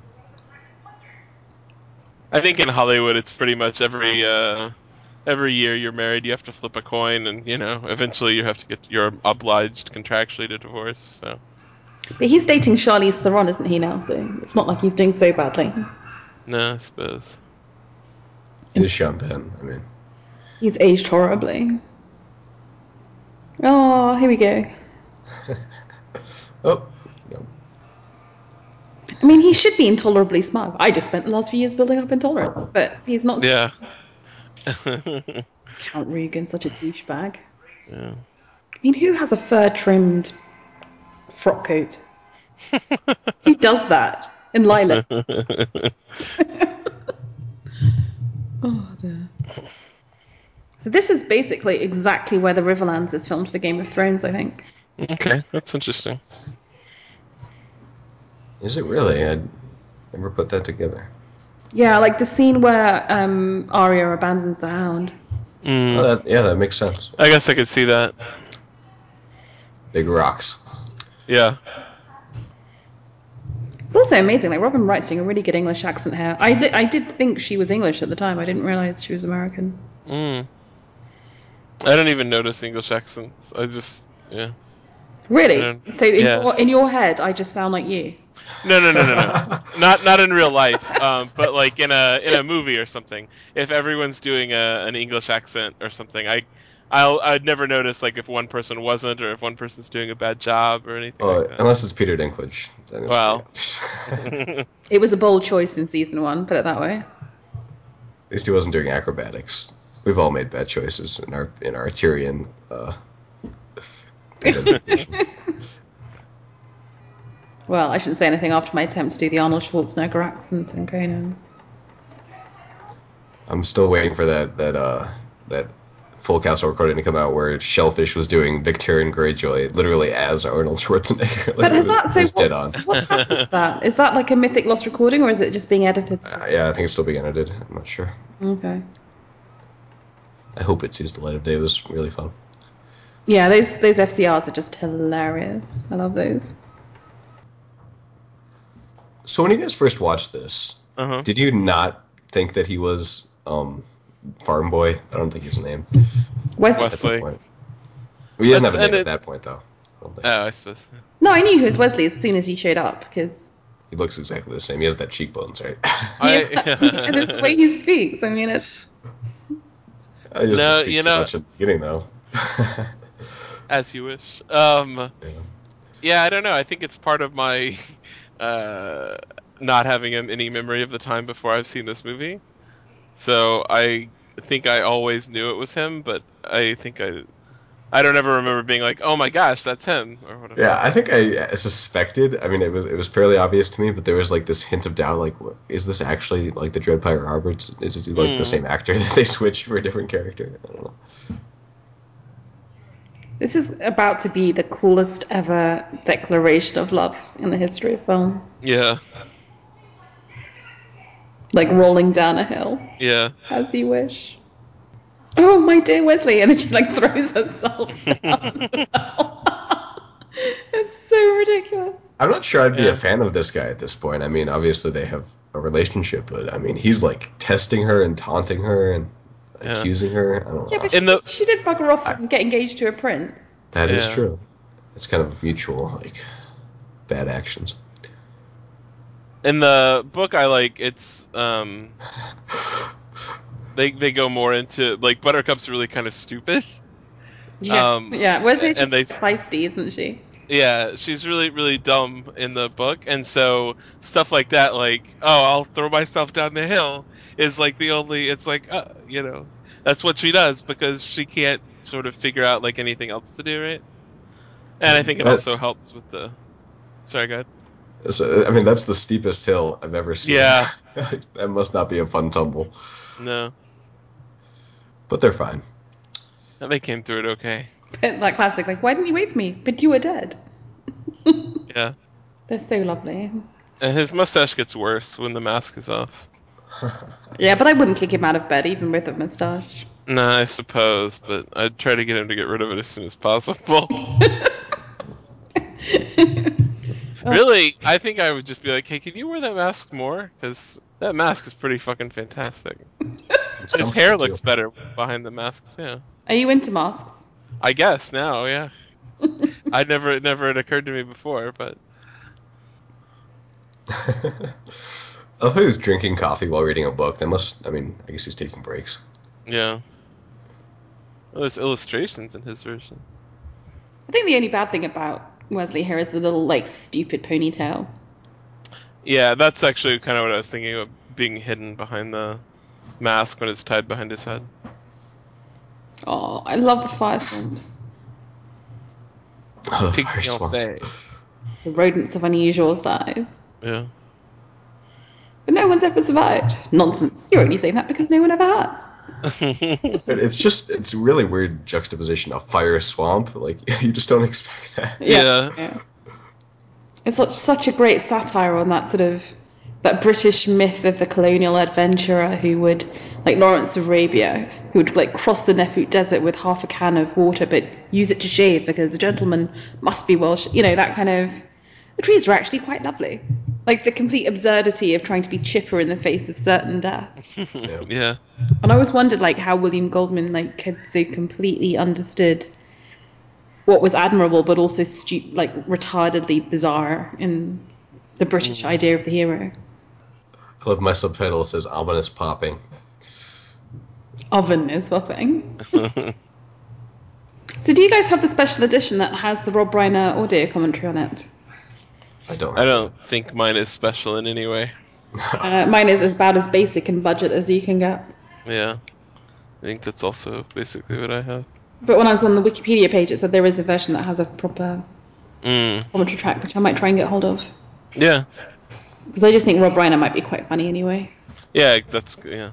I think in Hollywood, it's pretty much every year you're married, you have to flip a coin, and eventually you're obliged contractually to divorce. So. But he's dating Charlize Theron, isn't he now? So it's not like he's doing so badly. No, I suppose. It is Sean Penn. I mean, He's aged horribly. Oh, here we go. oh no. I mean, he should be intolerably smug. I just spent the last few years building up intolerance, but he's not. Yeah. Count Rugen, such a douchebag. Yeah. I mean, who has a fur-trimmed frock coat? Who does that in lilac? Oh dear. So this is basically exactly where the Riverlands is filmed for Game of Thrones, I think. Okay, that's interesting. Is it really? I never put that together. Yeah, like the scene where Arya abandons the Hound. Oh, that makes sense. I guess I could see that. Big rocks. Yeah. It's also amazing. Like Robin Wright's doing a really good English accent here. I did think she was English at the time. I didn't realize she was American. I don't even notice English accents. I just, yeah. Really? So Yeah. in your head, I just sound like you. No. Not in real life. But like in a movie or something. If everyone's doing an English accent or something, I'd never notice like if one person wasn't or if one person's doing a bad job or anything like that. Unless it's Peter Dinklage, then it's pretty Wow. obvious. It was a bold choice in season 1, put it that way. At least he wasn't doing acrobatics. We've all made bad choices in our Tyrion identification. Well, I shouldn't say anything after my attempt to do the Arnold Schwarzenegger accent in Conan. I'm still waiting for that full castle recording to come out where Shellfish was doing Victorian Greyjoy literally as Arnold Schwarzenegger. Like, But it was dead on. what's happened to that? Is that like a mythic lost recording, or is it just being edited? Yeah, I think it's still being edited. I'm not sure. Okay. I hope it sees the light of day. It was really fun. Yeah, those FCRs are just hilarious. I love those. So when you guys first watched this, Uh-huh. did you not think that he was Farm Boy? I don't think his name. Wesley. At that Wesley. point. Well, he doesn't have a name And at it. that point, though. I don't think. Oh, I suppose. No, I knew he was Wesley as soon as he showed up because He looks exactly the same. He has that cheekbones, right? and it's the way he speaks. I mean, it's I just No, speak too much at the beginning, though. as you wish. Yeah. Yeah, I don't know. I think it's part of my uh, not having any memory of the time before I've seen this movie. So I think I always knew it was him, but I think I don't ever remember being like, "Oh my gosh, that's him," or whatever. Yeah, I think I suspected. I mean, it was fairly obvious to me, but there was like this hint of doubt. Like, is this actually like the Dread Pirate Roberts? Is it like the same actor that they switched for a different character? I don't know. this is about to be the coolest ever declaration of love in the history of film. Yeah, Like rolling down a hill, yeah. as you wish. Oh, my dear Wesley, and then she like throws herself down as well. It's so ridiculous. I'm not sure I'd be a Yeah. fan of this guy at this point. I mean, obviously they have a relationship, but I mean, he's like testing her and taunting her and Yeah. accusing her. I don't Yeah, know. but In the she did bugger off and get engaged to a prince. That is Yeah. true. It's kind of mutual, like bad actions. In the book, I like it's they go more into like Buttercup's really kind of stupid. Yeah, yeah. Wesley's And just they feisty, isn't she? Yeah, she's really, really dumb in the book, and so stuff like that, like, oh, I'll throw myself down the hill, is like the only. It's like, that's what she does because she can't sort of figure out like anything else to do, right? And I think it But also helps with the. Sorry, go ahead. So, I mean, that's the steepest hill I've ever seen. Yeah. That must not be a fun tumble. No. But they're fine. They came through it okay. That classic, like, why didn't you wait for me? But you were dead. Yeah. They're so lovely. And his mustache gets worse when the mask is off. Yeah, but I wouldn't kick him out of bed even with a moustache. No, I suppose, but I'd try to get him to get rid of it as soon as possible. Really, I think I would just be like, hey, can you wear that mask more? Because that mask is pretty fucking fantastic. It's His hair comfortable too. looks better behind the mask, too. Are you into masks? I guess now, yeah. It never had occurred to me before, but I love how he's drinking coffee while reading a book. I mean, I guess he's taking breaks. yeah. Well, there's illustrations in his version. I think the only bad thing about Wesley here is the little, like, stupid ponytail. Yeah, that's actually kind of what I was thinking of being hidden behind the mask when it's tied behind his head. Oh, I love the fire swamps. Oh, the Pig fire swamp. fiancé. The rodents of unusual size. Yeah. But no one's ever survived. Nonsense. You're only saying that because no one ever has. It's really weird juxtaposition. A fire swamp, like you just don't expect that. Yeah. Yeah. It's such a great satire on that sort of that British myth of the colonial adventurer who would, like Lawrence of Arabia, who would like cross the Nefut Desert with half a can of water, but use it to shave because a gentleman must be Welsh. You know, that kind of. The trees are actually quite lovely. Like the complete absurdity of trying to be chipper in the face of certain death. Yeah. Yeah. And I always wondered like how William Goldman like had so completely understood what was admirable but also like retardedly bizarre in the British Mm. idea of the hero. I love my subtitle says ominous popping. Oven is popping. So do you guys have the special edition that has the Rob Reiner audio commentary on it? I don't I have don't think mine is special in any way. that. Mine is about as basic and budget as you can get. Yeah. I think that's also basically what I have. But when I was on the Wikipedia page, it said there is a version that has a proper Mm. commentary track, which I might try and get hold of. Yeah. Because I just think Rob Reiner might be quite funny anyway. Yeah, yeah.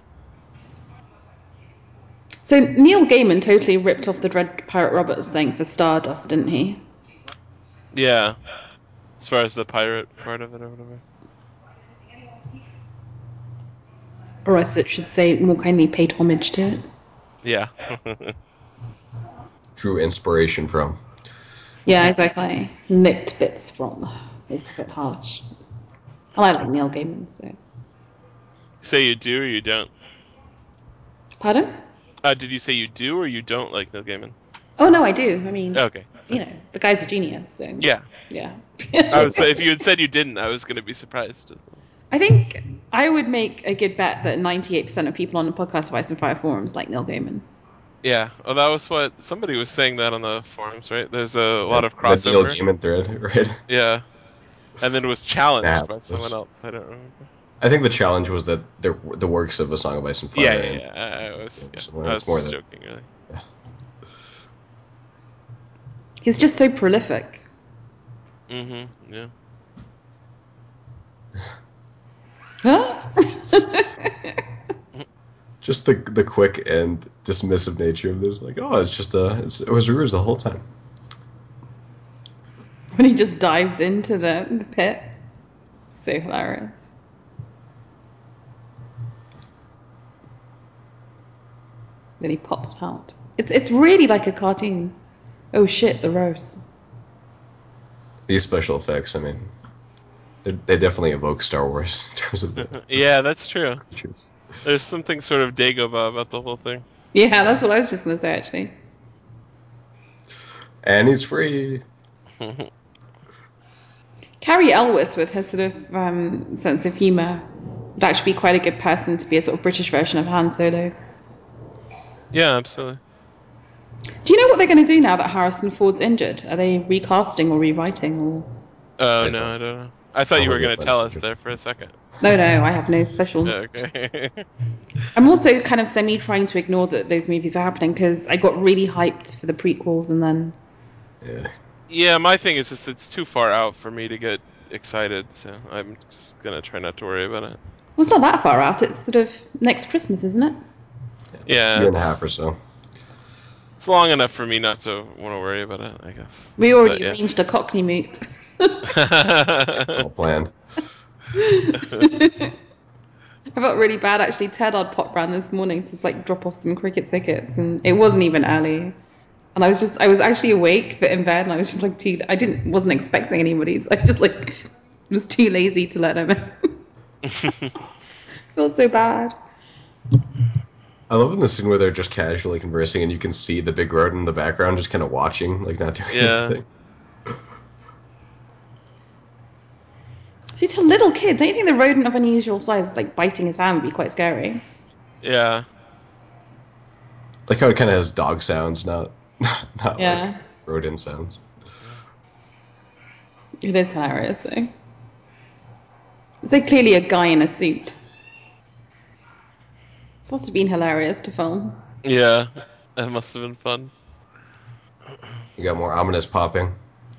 So Neil Gaiman totally ripped off the Dread Pirate Roberts thing for Stardust, didn't he? Yeah. As far as the pirate part of it or whatever. Or as it should say, more kindly paid homage to it. Yeah. Drew inspiration from. Yeah, exactly. Nicked bits from. It's a bit harsh. I like Neil Gaiman, so. Say you do or you don't? Pardon? Did you say you do or you don't like Neil Gaiman? Oh, no, I do. I mean, Okay. you know, the guy's a genius, so. Yeah. Yeah. If you had said you didn't, I was gonna be surprised. I think I would make a good bet that 98% of people on the podcast of Ice and Fire forums like Neil Gaiman. Yeah. Oh, that was what somebody was saying that on the forums, right? There's a Yeah, lot of the Neil crossover. Gaiman thread, right? Yeah. And then it was challenged Nah, by someone else. I don't remember. I think the challenge was that the works of A Song of Ice and Yeah, Fire yeah, and yeah. I it's was more just that. joking, really. He's just so prolific. Mm-hmm. Yeah. Huh? Just the quick and dismissive nature of this, like, oh, it was ruse the whole time. When he just dives into the pit. So hilarious. Then he pops out. It's really like a cartoon. Oh shit, the roast. These special effects, I mean, they definitely evoke Star Wars in terms of the Yeah, that's true. creatures. There's something sort of Dagobah about the whole thing. Yeah, that's what I was just going to say, actually. And he's free. Carrie Elwes, with her sort of sense of humour, would actually be quite a good person to be a sort of British version of Han Solo. Yeah, absolutely. Do you know what they're going to do now that Harrison Ford's injured? Are they recasting or rewriting? Or Oh, I no, don't. I don't know. I I thought don't you were think going they'll to let us tell us injure. there for a second. no, I have no special. Okay. I'm also kind of semi trying to ignore that those movies are happening because I got really hyped for the prequels and then Yeah. Yeah, my thing is just it's too far out for me to get excited, so I'm just gonna try not to worry about it. Well, it's not that far out. It's sort of next Christmas, isn't it? Yeah, Year and a half or so. it's long enough for me not to want to worry about it, I guess. We already But, yeah. arranged a Cockney moot. It's all planned. I felt really bad actually. Ted had popped round this morning to like drop off some cricket tickets, and it wasn't even early. And I was actually awake but in bed, and I was just like wasn't expecting anybody, so I just like was too lazy to let him in. Feel so bad. I love in the scene where they're just casually conversing and you can see the big rodent in the background just kind of watching, like not doing Yeah. anything. See, to a little kid, don't you think the rodent of unusual size, like biting his hand, would be quite scary? Yeah. Like how it kind of has dog sounds, not Yeah. like rodent sounds. It is hilarious, though. It's like clearly a guy in a suit. This must have been hilarious to film. Yeah. That must have been fun. You got more ominous popping.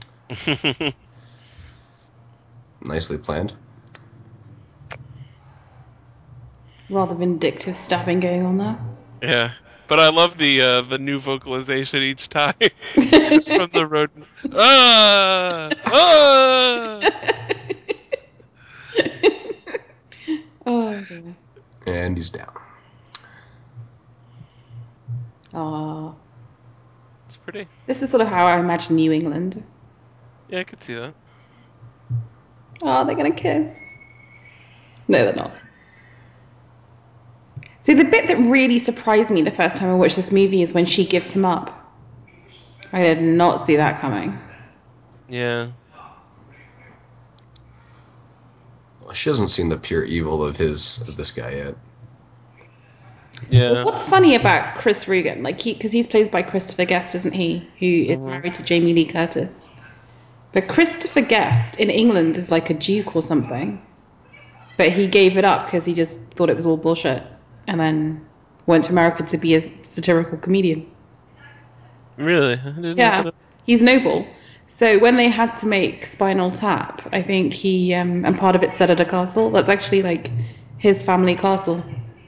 Nicely planned. Rather vindictive stabbing going on there. Yeah. But I love the new vocalization each time from the rodent. Ah! Ah! Oh, dear. And he's down. Aww. It's pretty. This is sort of how I imagine New England. Yeah, I could see that. Oh, they're going to kiss. No, they're not. See, the bit that really surprised me the first time I watched this movie is when she gives him up. I did not see that coming. Yeah. Well, she hasn't seen the pure evil of this guy yet. So Yeah. what's funny about Chris Rugen, like because he's played by Christopher Guest, isn't he? Who is married to Jamie Lee Curtis. But Christopher Guest in England is like a duke or something. But he gave it up because he just thought it was all bullshit, and then went to America to be a satirical comedian. Really? I didn't look it Yeah, up. he's noble. So when they had to make Spinal Tap, I think he and part of it's set at a castle. That's actually like his family castle.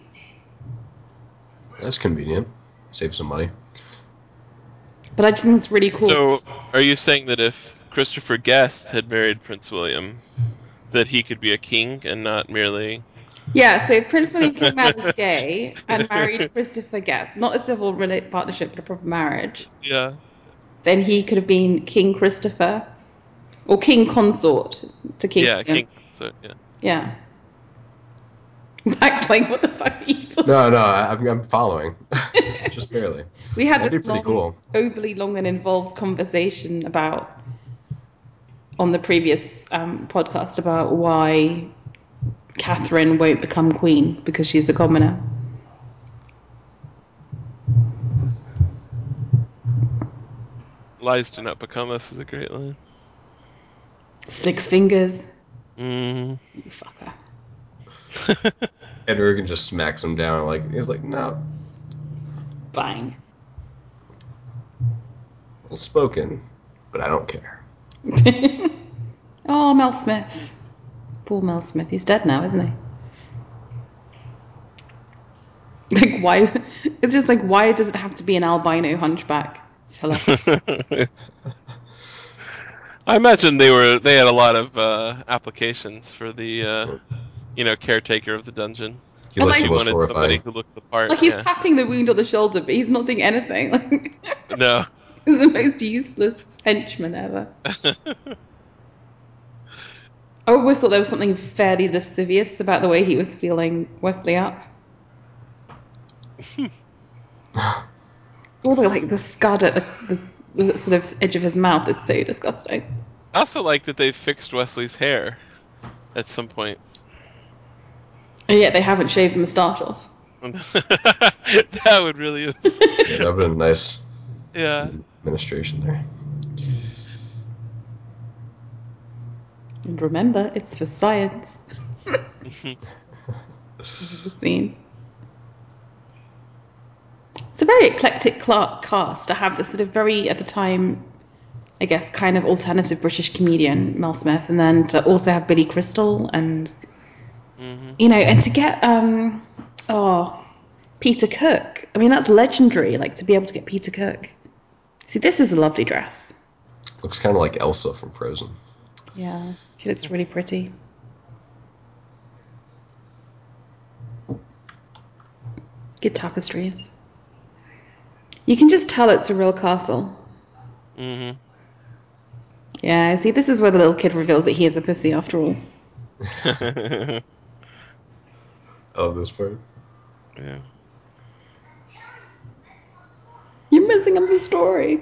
That's convenient. Save some money. But I just think it's really cool. So, are you saying that if Christopher Guest had married Prince William, that he could be a king and not merely? Yeah, so Prince William came out as gay and married Christopher Guest, not a civil partnership, but a proper marriage. Yeah. Then he could have been King Christopher or King Consort to King Yeah, William. king. So, yeah. Yeah. Zach's like, what the fuck are you talking No, I'm following. Just barely. We had That'd be this pretty long, cool. overly long and involved conversation about on the previous podcast about why Catherine won't become queen because she's a commoner. Lies do not become us is a great line. 6 fingers, Mm. you fucker. Ed Rugen just smacks him down. Like he's like, no, Bang. well spoken, but I don't care. Oh, Mel Smith. Poor Mel Smith. He's dead now, isn't he? Like, why? It's just like, why does it have to be an albino hunchback? It's hilarious. I imagine they had a lot of applications for the caretaker of the dungeon. He And looked like, the She most wanted somebody horrifying. who looked the part. like he's Yeah. tapping the wound on the shoulder, but he's not doing anything. Like, No. he's the most useless henchman ever. I always thought there was something fairly lascivious about the way he was feeling Wesley up. Also, like the scud at the sort of edge of his mouth is so disgusting. I also like that they fixed Wesley's hair at some point. And yet they haven't shaved the moustache off. That would really. Yeah, that'd been a nice Yeah. administration there. And remember, it's for science. The scene. It's a very eclectic cast to have this sort of very, at the time, I guess, kind of alternative British comedian, Mel Smith, and then to also have Billy Crystal and, and to get, Peter Cook. I mean, that's legendary, like, to be able to get Peter Cook. See, this is a lovely dress. Looks kind of like Elsa from Frozen. Yeah, she looks really pretty. Good tapestries. You can just tell it's a real castle. Mm-hmm. Yeah, see, this is where the little kid reveals that he is a pussy after all. Oh, this part. Yeah. You're messing up the story.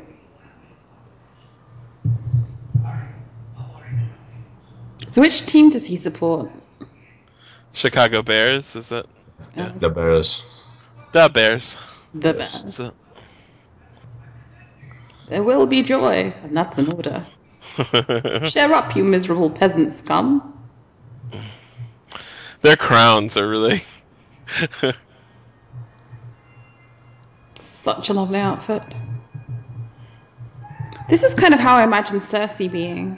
So which team does he support? Chicago Bears, is that? Yeah. The Bears. The Bears. The Yes. Bears. So- There will be joy, and that's an order. Share up, you miserable peasant scum. Their crowns are really. Such a lovely outfit. This is kind of how I imagine Cersei being.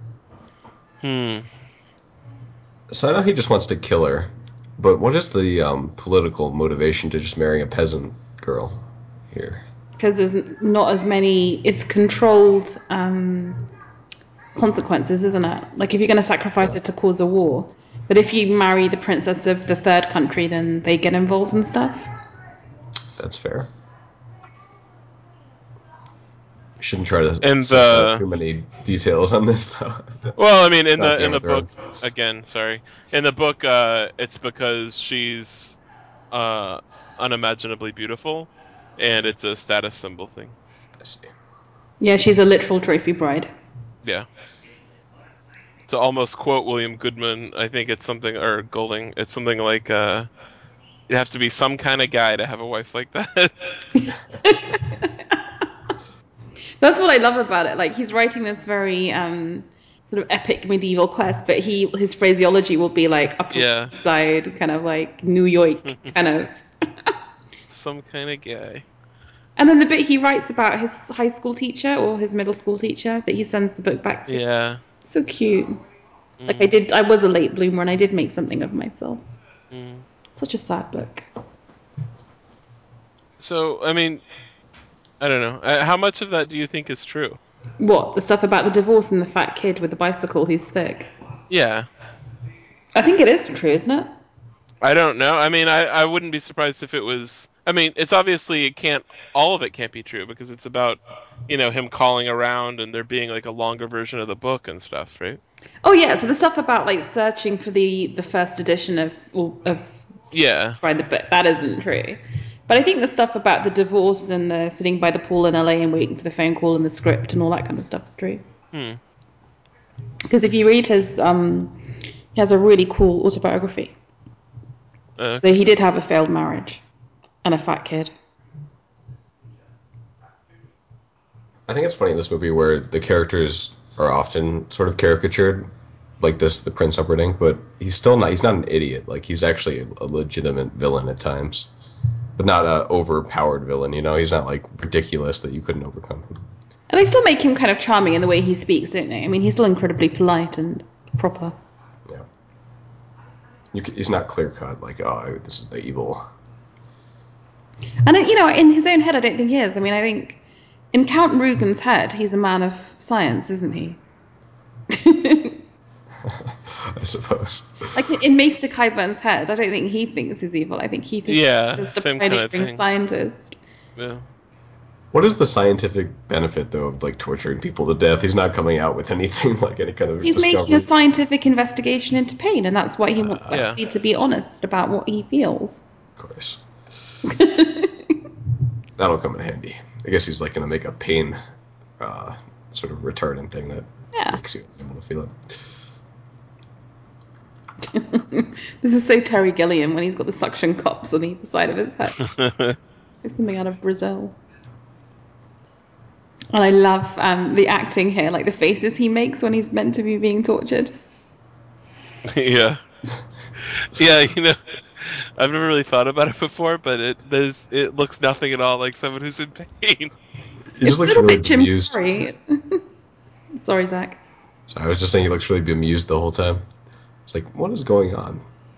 So I know he just wants to kill her, but what is the political motivation to just marrying a peasant girl here? Because there's not as many, it's controlled consequences, isn't it? Like if you're going to sacrifice it to cause a war. But if you marry the princess of the third country, then they get involved and stuff. That's fair. Shouldn't try to And suss out too many details on this, though. well, I mean, in Not the Game of book Thrones. again. Sorry, in the book, it's because she's uh, unimaginably beautiful, and it's a status symbol thing. I see. Yeah, she's a literal trophy bride. Yeah. To almost quote William Goodman, I think it's something, or Golding, it's something like, you have to be some kind of guy to have a wife like that. That's what I love about it. Like he's writing this very sort of epic medieval quest, but his phraseology will be like Upper Yeah. West Side, kind of like New York, kind of. Some kind of guy. And then the bit he writes about his high school teacher or his middle school teacher that he sends the book back to. Yeah. So cute. Like I was a late bloomer and I did make something of myself. Such a sad book. So, I mean, I don't know. How much of that do you think is true? What? The stuff about the divorce and the fat kid with the bicycle who's thick? Yeah. I think it is true, isn't it? I don't know. I mean, I wouldn't be surprised if it was. I mean, it's obviously it can't. All of it can't be true because it's about, him calling around and there being like a longer version of the book and stuff, right? Oh yeah, so the stuff about like searching for the first edition of Yeah. by the book that isn't true. But I think the stuff about the divorce and the sitting by the pool in LA and waiting for the phone call and the script and all that kind of stuff is true. Because if you read he has a really cool autobiography. So he did have a failed marriage and a fat kid. I think it's funny in this movie where the characters are often sort of caricatured, like the Prince Humperdinck, but he's not an idiot. Like he's actually a legitimate villain at times, but not a overpowered villain. He's not like ridiculous that you couldn't overcome him. And they still make him kind of charming in the way he speaks, don't they? I mean, he's still incredibly polite and proper. Yeah, he's not clear cut. Like, oh, this is the evil. And in his own head, I don't think he is. I mean, I think in Count Rugen's head, he's a man of science, isn't he? I suppose. Like in Maester Qyburn's head, I don't think he thinks he's evil. I think he thinks he's just a Same kind of pioneering thing. scientist. Yeah. What is the scientific benefit, though, of like torturing people to death? He's not coming out with anything like any kind of He's discovery. making a scientific investigation into pain, and that's why he wants Yeah. Wesley to be honest about what he feels. Of course. That'll come in handy. I guess he's like going to make a pain sort of retardant thing that makes you able to feel it. This is so Terry Gilliam when he's got the suction cups on either side of his head. It's like something out of Brazil. And I love the acting here, like the faces he makes when he's meant to be being tortured. Yeah. Yeah, I've never really thought about it before, but it looks nothing at all like someone who's in pain. He It's just a looks little really bit Jim bemused. Carrey. Sorry, Zach. So I was just saying he looks really bemused the whole time. It's like, what is going on?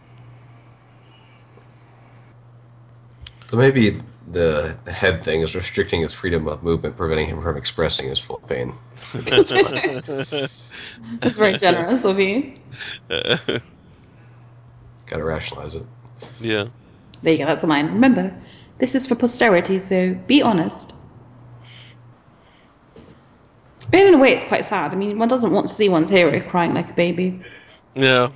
So maybe the head thing is restricting his freedom of movement, preventing him from expressing his full pain. That's fine. That's very generous of you. Gotta rationalize it. Yeah. There you go, that's a line. Remember, this is for posterity, so be honest. But in a way, it's quite sad. I mean, one doesn't want to see one's hero crying like a baby. Yeah.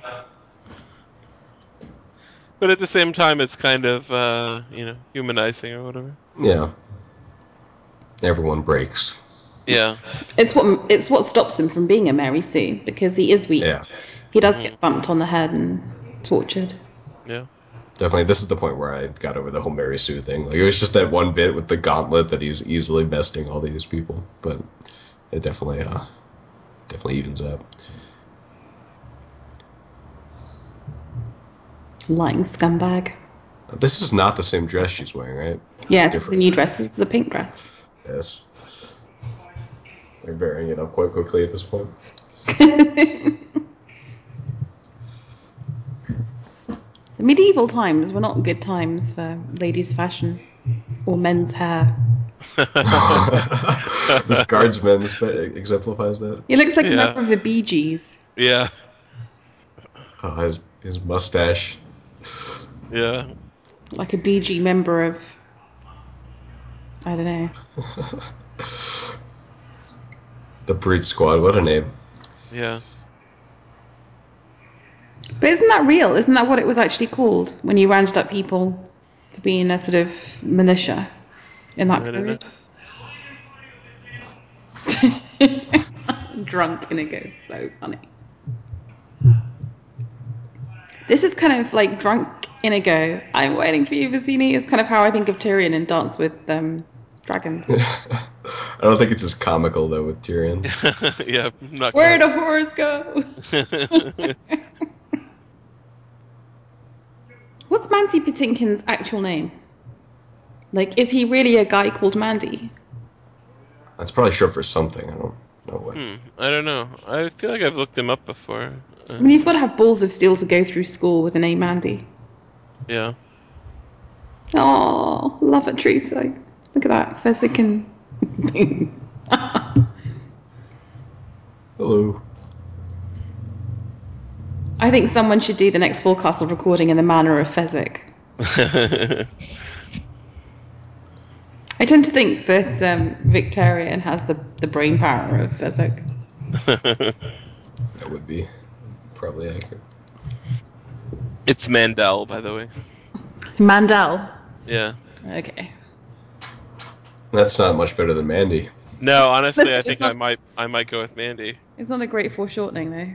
But at the same time, it's kind of, humanizing or whatever. Yeah. Everyone breaks. Yeah. It's what stops him from being a Mary Sue, because he is weak. Yeah. He does get bumped on the head and tortured. Yeah. Definitely, this is the point where I got over the whole Mary Sue thing. Like, it was just that one bit with the gauntlet that he's easily besting all these people. But it definitely evens out. Lying scumbag. This is not the same dress she's wearing, right? Yeah, it's the new dress. It's the pink dress. Yes. They're burying it up quite quickly at this point. The medieval times were not good times for ladies' fashion or men's hair. This guardsman exemplifies that. He looks like a Yeah. member of the Bee Gees. Yeah. His mustache. Yeah. Like a Bee Gee member of... I don't know. The Brute Squad, what a name. Yeah. But isn't that real? Isn't that what it was actually called when you rounded up people to be in a sort of militia in that I don't know. period? Drunk Inigo, so funny. This is kind of like drunk Inigo. I'm waiting for you, Vicini. Is kind of how I think of Tyrion in Dance with Dragons. I don't think it's as comical, though, with Tyrion. Yeah. Not Where quite. do whores go? What's Mandy Patinkin's actual name? Like, is he really a guy called Mandy? That's probably short for something. I don't know what. I don't know. I feel like I've looked him up before. I mean, you've got to have balls of steel to go through school with the name Mandy. Yeah. Oh, love a trousseau. Look at that, Fezzik and... Hello. I think someone should do the next Forecastle recording in the manner of Fezzik. I tend to think that Victorian has the brain power of Fezzik. That would be probably accurate. It's Mandel, by the way. Mandel. Yeah. Okay. That's not much better than Mandy. No, honestly, I It's think not- I might go with Mandy. It's not a great foreshortening, though.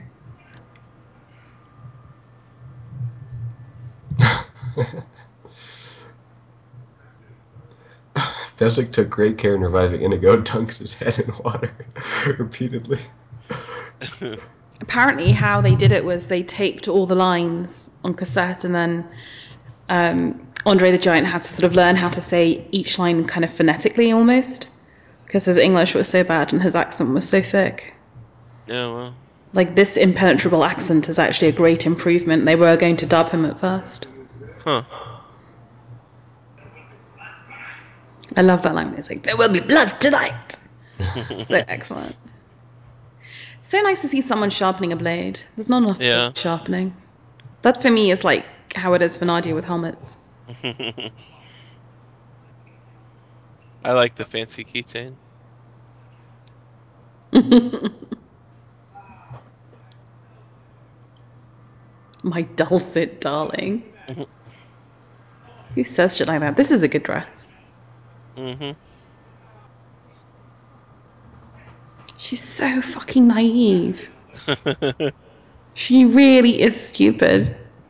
Fezzik took great care in reviving Inigo, dunks his head in water repeatedly. Apparently, how they did it was they taped all the lines on cassette, and then Andre the Giant had to sort of learn how to say each line kind of phonetically almost, because his English was so bad and his accent was so thick. Yeah, well. Like, this impenetrable accent is actually a great improvement. They were going to dub him at first. Huh. I love that line. It's like, there will be blood tonight. So excellent. So nice to see someone sharpening a blade. There's not enough Yeah. blade sharpening. That for me is like how it is for Nadia with helmets. I like the fancy keychain. My dulcet darling. Who says shit like that? This is a good dress. Mm-hmm. She's so fucking naive. She really is stupid.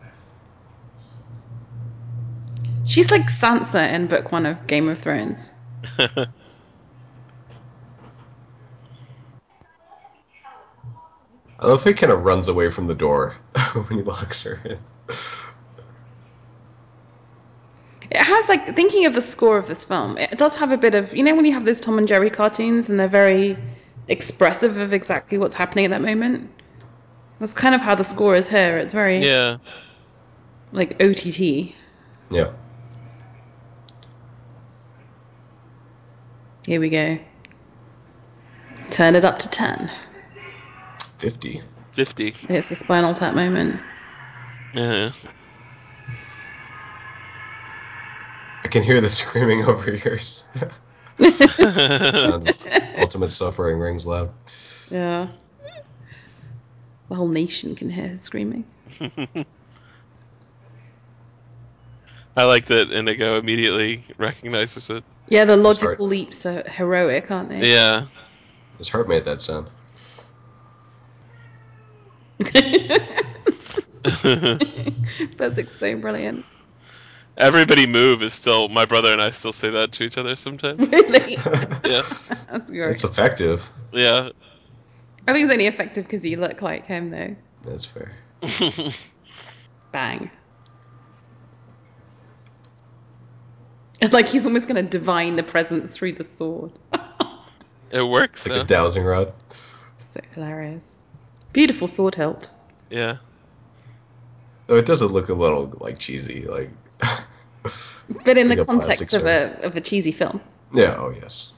She's like Sansa in book 1 of Game of Thrones. I love how he kind of runs away from the door when he locks her in. It has, like, thinking of the score of this film, it does have a bit of, you know when you have those Tom and Jerry cartoons and they're very expressive of exactly what's happening at that moment. That's kind of how the score is here. It's very Yeah. like OTT. Yeah. Here we go. Turn it up to 10. 50. 50. It's the Spinal Tap moment. Yeah. I can hear the screaming over yours. Sound of ultimate suffering rings loud. Yeah. The whole nation can hear her screaming. I like that Inigo immediately recognizes it. Yeah, the His heart, logical leaps are heroic, aren't they? Yeah. his heart made that sound. That's so brilliant. Everybody move is still, my brother and I still say that to each other sometimes. Really? Yeah. That's great. It's effective. Yeah. I think it's only effective because you look like him, though. That's fair. Bang. It's like he's almost going to divine the presence through the sword. It works, Like though. a dowsing rod. So hilarious. Beautiful sword hilt. Yeah. Though it doesn't look a little like cheesy, like But in like the a plastic context of sword. a cheesy film. Yeah. Oh yes.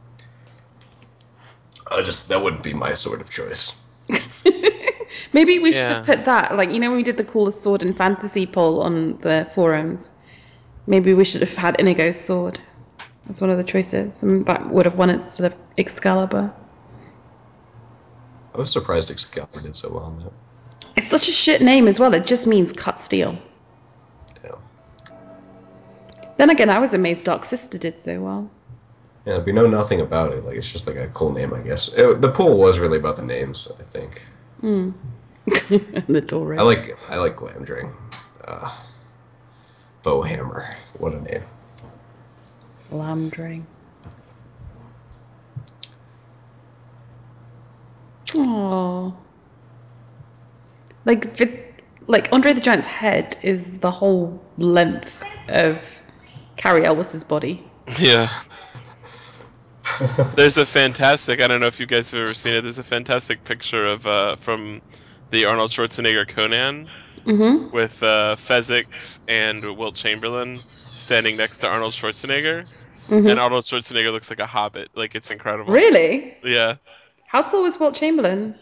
That wouldn't be my sword of choice. Maybe we should Yeah. have put that, like, when we did the coolest sword in fantasy poll on the forums, maybe we should have had Inigo's sword. That's one of the choices. And that would have won instead of Excalibur. I was surprised Excalibur did so well on that. It's such a shit name as well. It just means cut steel. Yeah. Then again, I was amazed Dark Sister did so well. Yeah, we know nothing about it. Like it's just like a cool name, I guess. The pool was really about the names, I think. The door. I like Glamdring. Bowhammer. What a name. Lamdring. Oh. Like Andre the Giant's head is the whole length of Carrie Elwes's body. Yeah. There's a fantastic, I don't know if you guys have ever seen it, there's a fantastic picture of, from the Arnold Schwarzenegger Conan with Fezzik and Wilt Chamberlain standing next to Arnold Schwarzenegger. And Arnold Schwarzenegger looks like a hobbit. Like, it's incredible. Really? Yeah. How tall was Wilt Chamberlain?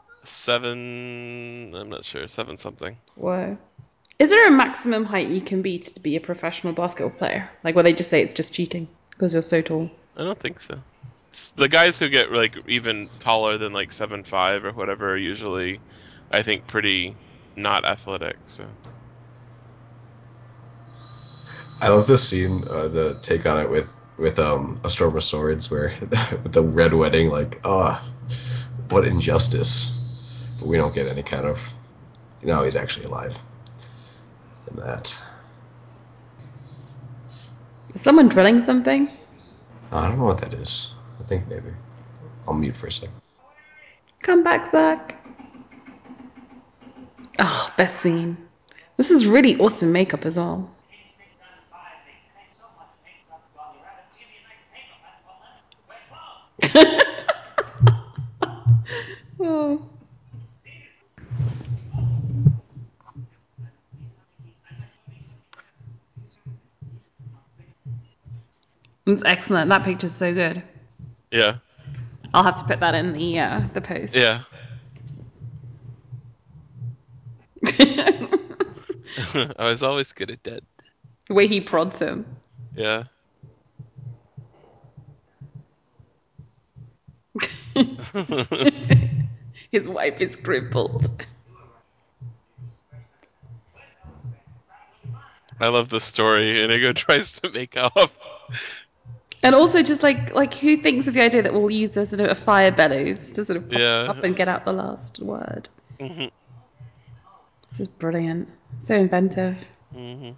7, I'm not sure, 7 something. Whoa. Is there a maximum height you can be to be a professional basketball player? Like where they just say it's just cheating because you're so tall? I don't think so. The guys who get like even taller than like 7'5" or whatever are usually, I think, pretty not athletic. So I love this scene, the take on it with A Storm of Swords, where with the Red Wedding, like, what injustice! But we don't get any kind of, he's actually alive in that. Is someone drilling something? I don't know what that is. I think maybe. I'll mute for a sec. Come back, Zach. Oh, best scene. This is really awesome makeup as well. Oh. It's excellent. That picture's so good. yeah, I'll have to put that in the post. yeah. I was always good at that. The way he prods him. Yeah. His wife is crippled. I love the story. Inigo tries to make up. And also just like who thinks of the idea that we'll use a sort of a fire bellows to sort of pop Yeah. up and get out the last word. hmm This is brilliant. So inventive. hmm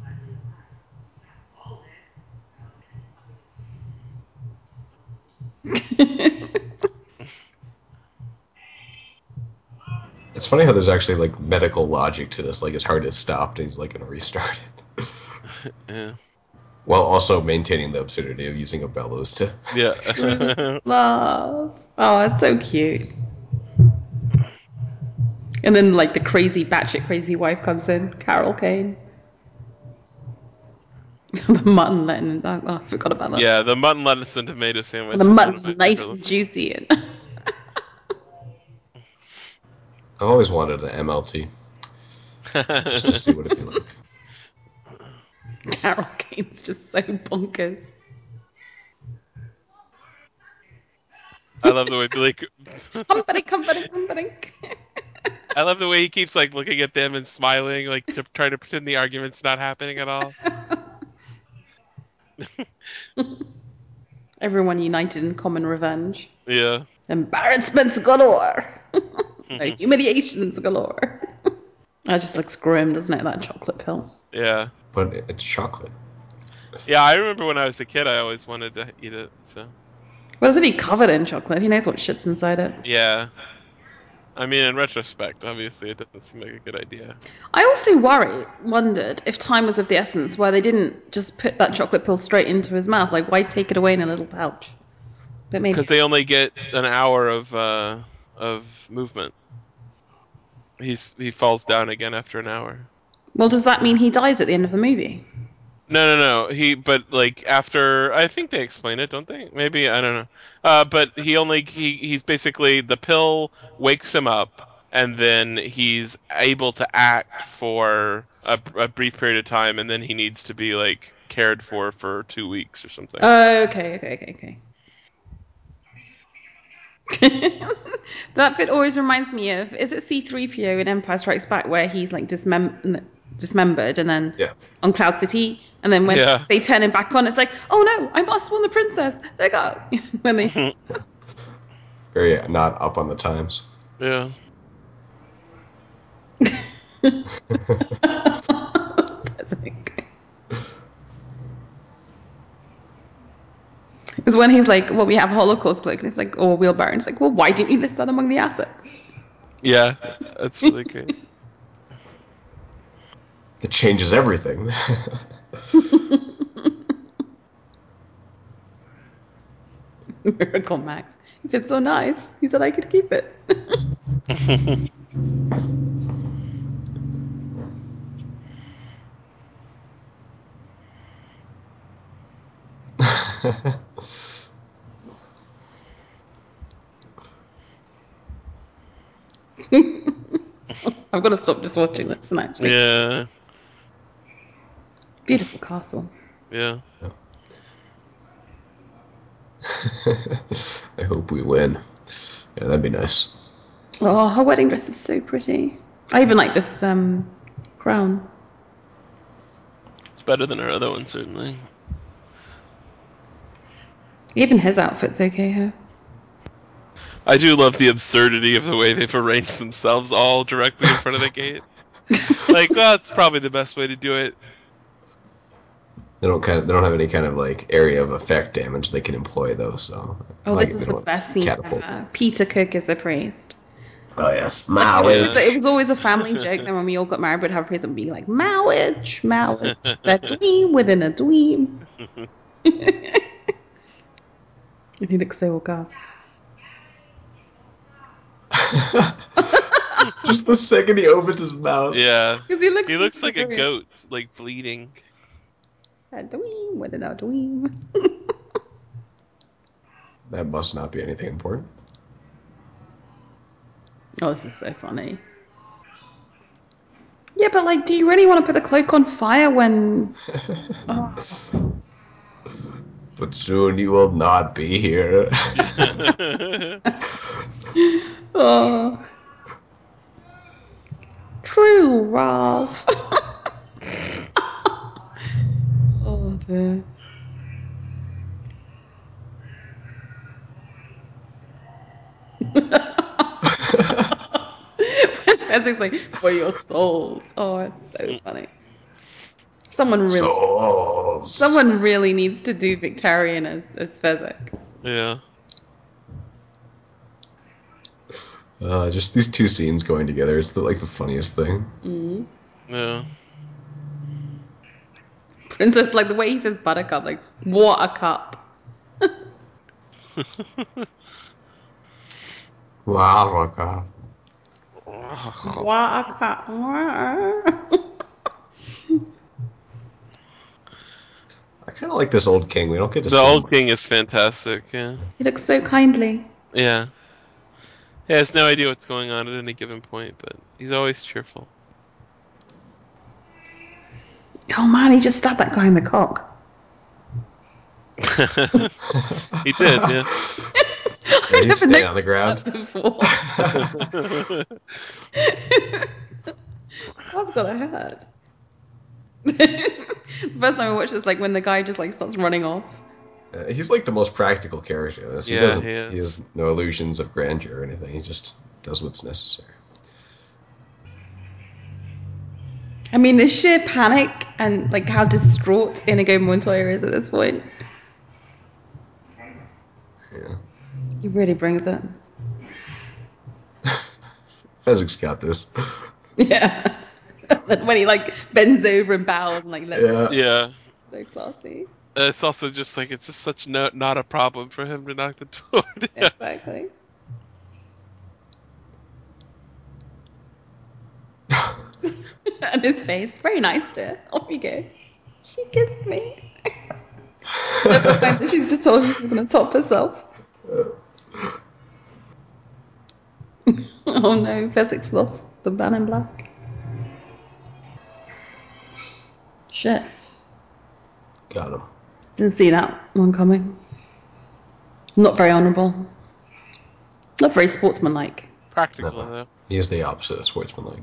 It's funny how there's actually like medical logic to this. Like his heart is stopped and he's like gonna restart it, Yeah. while also maintaining the absurdity of using a bellows to. Yeah. True love. Oh, that's so cute. And then, like, the crazy, batshit crazy wife comes in, Carol Kane. The mutton lettuce. Oh, I forgot about that. Yeah, the mutton, lettuce, and tomato sandwich. And the is one of mutton's my nice favorite- and juicy. And I've always wanted an MLT just to see what it'd be like. Carol Kane's just so bonkers. I love the way Billy. Company. I love the way he keeps like looking at them and smiling, like to try to pretend the argument's not happening at all. Everyone united in common revenge. Yeah. Embarrassments galore. No, humiliations galore. That just looks grim, doesn't it, that chocolate pill? Yeah. But it's chocolate. Yeah, I remember when I was a kid, I always wanted to eat it. So. Well, isn't he covered in chocolate? He knows what shit's inside it. Yeah. I mean, in retrospect, obviously, it doesn't seem like a good idea. I also wondered if time was of the essence, why they didn't just put that chocolate pill straight into his mouth. Like, why take it away in a little pouch? But maybe Because they only get an hour of movement. He falls down again after an hour. Well, does that mean he dies at the end of the movie? No. But like after, I think they explain it, don't they? Maybe I don't know. But he's basically the pill wakes him up, and then he's able to act for a brief period of time, and then he needs to be like cared for 2 weeks or something. Okay. That bit always reminds me of, is it C-3PO in Empire Strikes Back where he's like dismembered and then Yeah. on Cloud City, and then when Yeah. they turn him back on, it's like, oh no, I must warn the princess. They go. When they Very not up on the times. Yeah. It's when he's like, well, we have a Holocaust cloak, and it's like, or a wheelbarrow. And it's like, well, why didn't you list that among the assets? Yeah, that's really great. It changes everything. Miracle Max. If it's so nice, he said I could keep it. I've got to stop just watching this and actually. Yeah. Beautiful castle. Yeah. I hope we win. Yeah, that'd be nice. Oh, her wedding dress is so pretty. I even like this crown. It's better than her other one, certainly. Even his outfit's okay here. I do love the absurdity of the way they've arranged themselves all directly in front of the gate. Like, well, that's probably the best way to do it. They don't have any kind of like area of effect damage they can employ though. So Oh, this is they the don't best scene catapult. ever. Peter Cook is the priest. Oh yes, It was always a family joke that when we all got married, we'd have a priest and be like, marriage, that dweeb within a dweeb. And he looks so aghast. Just the second he opens his mouth. Yeah. Because He looks like a goat, like bleeding. A dweeb within a dweeb. That must not be anything important. Oh, this is so funny. Yeah, but like, do you really want to put the cloak on fire when... Oh. But soon you will not be here. Oh. True, Rav. Oh, dear. Fezzik's like, for your souls. Oh, it's so funny. Someone Souls. really needs to do Victorian as Fezzik. Yeah. Just these two scenes going together. It's like the funniest thing. Yeah. Princess, like the way he says buttercup, like, what a cup. Wow, wow. I kind of like this old king. We don't get to The see him old much. king is fantastic. Yeah, He looks so kindly. yeah. He has no idea what's going on at any given point, but he's always cheerful. Oh man, he just stabbed that guy in the cock. He did, yeah. Yeah, I he'd never stay on the noticed ground. that before. That's gotta hurt. First time I watched this, like when the guy just like starts running off. He's like the most practical character in this. He Yeah, doesn't. he He is. has no illusions of grandeur or anything. He just does what's necessary. I mean, the sheer panic and like how distraught Inigo Montoya is at this point. Yeah. He really brings it. Fezzik's got this. Yeah. When he like bends over and bows and like lets Yeah. Yeah. so classy. It's also just like it's just such not a problem for him to knock the door down. Exactly. And his face, very nice dear. Off you go. She kissed me. Never mind that she's just told him she's gonna top herself. Oh no, Fezzik's lost the man in black. Shit. Got him. Didn't see that one coming. Not very honourable. Not very sportsmanlike. Practical No. though. He is the opposite of sportsmanlike.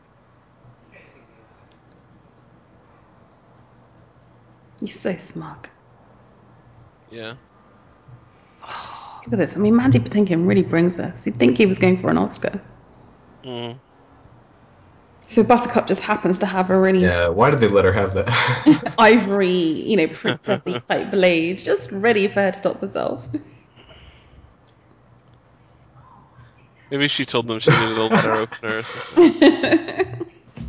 He's so smug. Yeah. Look at this. I mean, Mandy Patinkin really brings this. You'd think he was going for an Oscar. Mm. So Buttercup just happens to have a really Yeah. Why did they let her have that? ivory, princessy type blade, just ready for her to top herself. Maybe she told them she needed a letter opener or something.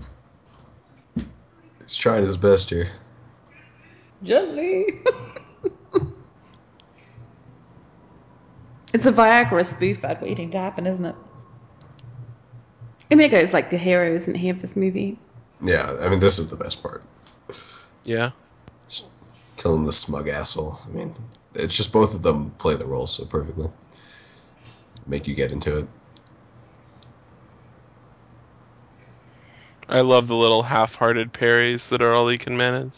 He's trying his best here. Gently. It's a Viagra spoof ad waiting to happen, isn't it? Inigo is like the hero, isn't he, of this movie? Yeah. I mean, this is the best part. Yeah. Just killing the smug asshole. I mean, it's just both of them play the role so perfectly. Make you get into it. I love the little half-hearted parries that are all he can manage.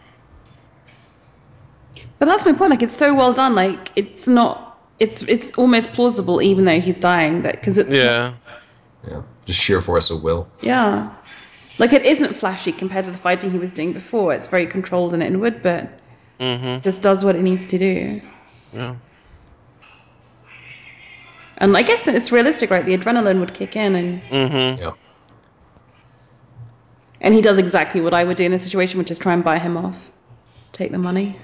But that's my point. Like, it's so well done. Like, it's not. It's almost plausible, even though he's dying. That because it's not, Yeah. Yeah. Just sheer force of will. yeah. Like, it isn't flashy compared to the fighting he was doing before. It's very controlled and inward, but Mm-hmm. just does what it needs to do. Yeah. And I guess it's realistic, right? The adrenaline would kick in, Mm-hmm. Yeah. and he does exactly what I would do in this situation, which is try and buy him off, take the money.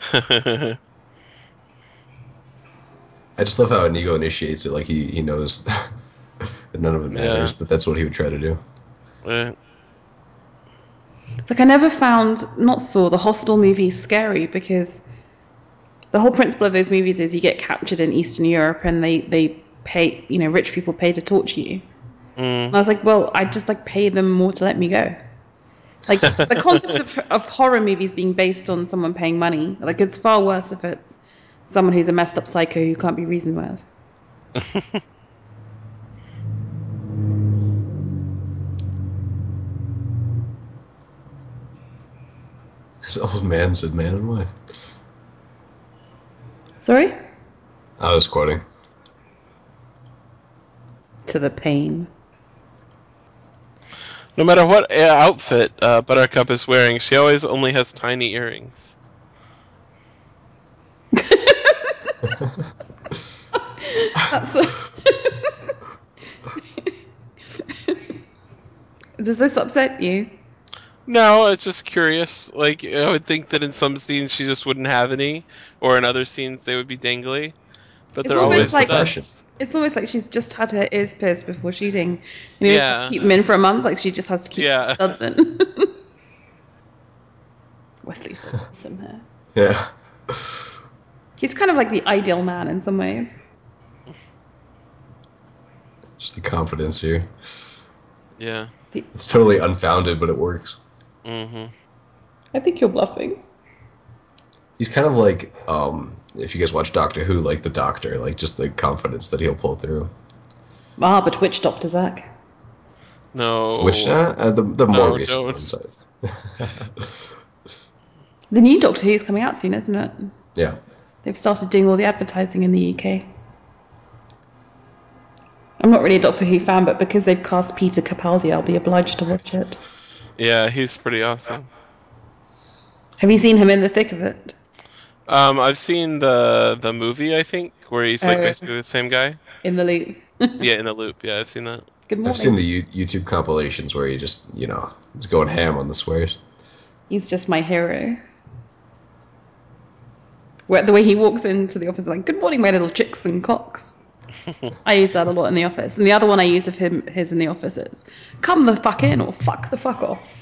I just love how Inigo initiates it. Like he knows that none of it matters, Yeah. but that's what he would try to do. Right. It's like I never found not Saw the Hostel movies scary because the whole principle of those movies is you get captured in Eastern Europe and they pay, rich people pay to torture you. And I Mm. was like, well, I'd just like pay them more to let me go. Like the concept of horror movies being based on someone paying money, like it's far worse if it's someone who's a messed up psycho who can't be reasoned with. This old man said man and wife. Sorry? I was quoting. To the pain. No matter what outfit Buttercup is wearing, she always only has tiny earrings. That's Does this upset you? No, it's just curious. Like I would think that in some scenes she just wouldn't have any, or in other scenes they would be dangly, but It's they're Well, almost always it's the like fashion. studs. it's almost like she's just had her ears pierced before shooting. You have to Yeah, keep them in for a month. Like she just has to keep yeah. studs in. Wesley says awesome hair. Yeah. He's kind of like the ideal man in some ways. Just the confidence here. Yeah. It's totally unfounded, but it works. Mm-hmm. I think you're bluffing. He's kind of like, if you guys watch Doctor Who, like the Doctor, like just the confidence that he'll pull through. Ah, but which Dr. Zach? No. Which the more No, recent don't. ones. The new Doctor Who's coming out soon, isn't it? Yeah. They've started doing all the advertising in the UK. I'm not really a Doctor Who fan, but because they've cast Peter Capaldi, I'll be obliged to watch it. Yeah, he's pretty awesome. Have you seen him in the thick of it? I've seen the movie, I think, where he's like Oh. basically the same guy. In the loop. Yeah, in a loop. Yeah, I've seen that. Good morning. I've seen the YouTube compilations where he just, he's going ham on the swears. He's just my hero. The way he walks into the office, like, good morning, my little chicks and cocks. I use that a lot in the office. And the other one I use of his in the office is, come the fuck in or fuck the fuck off.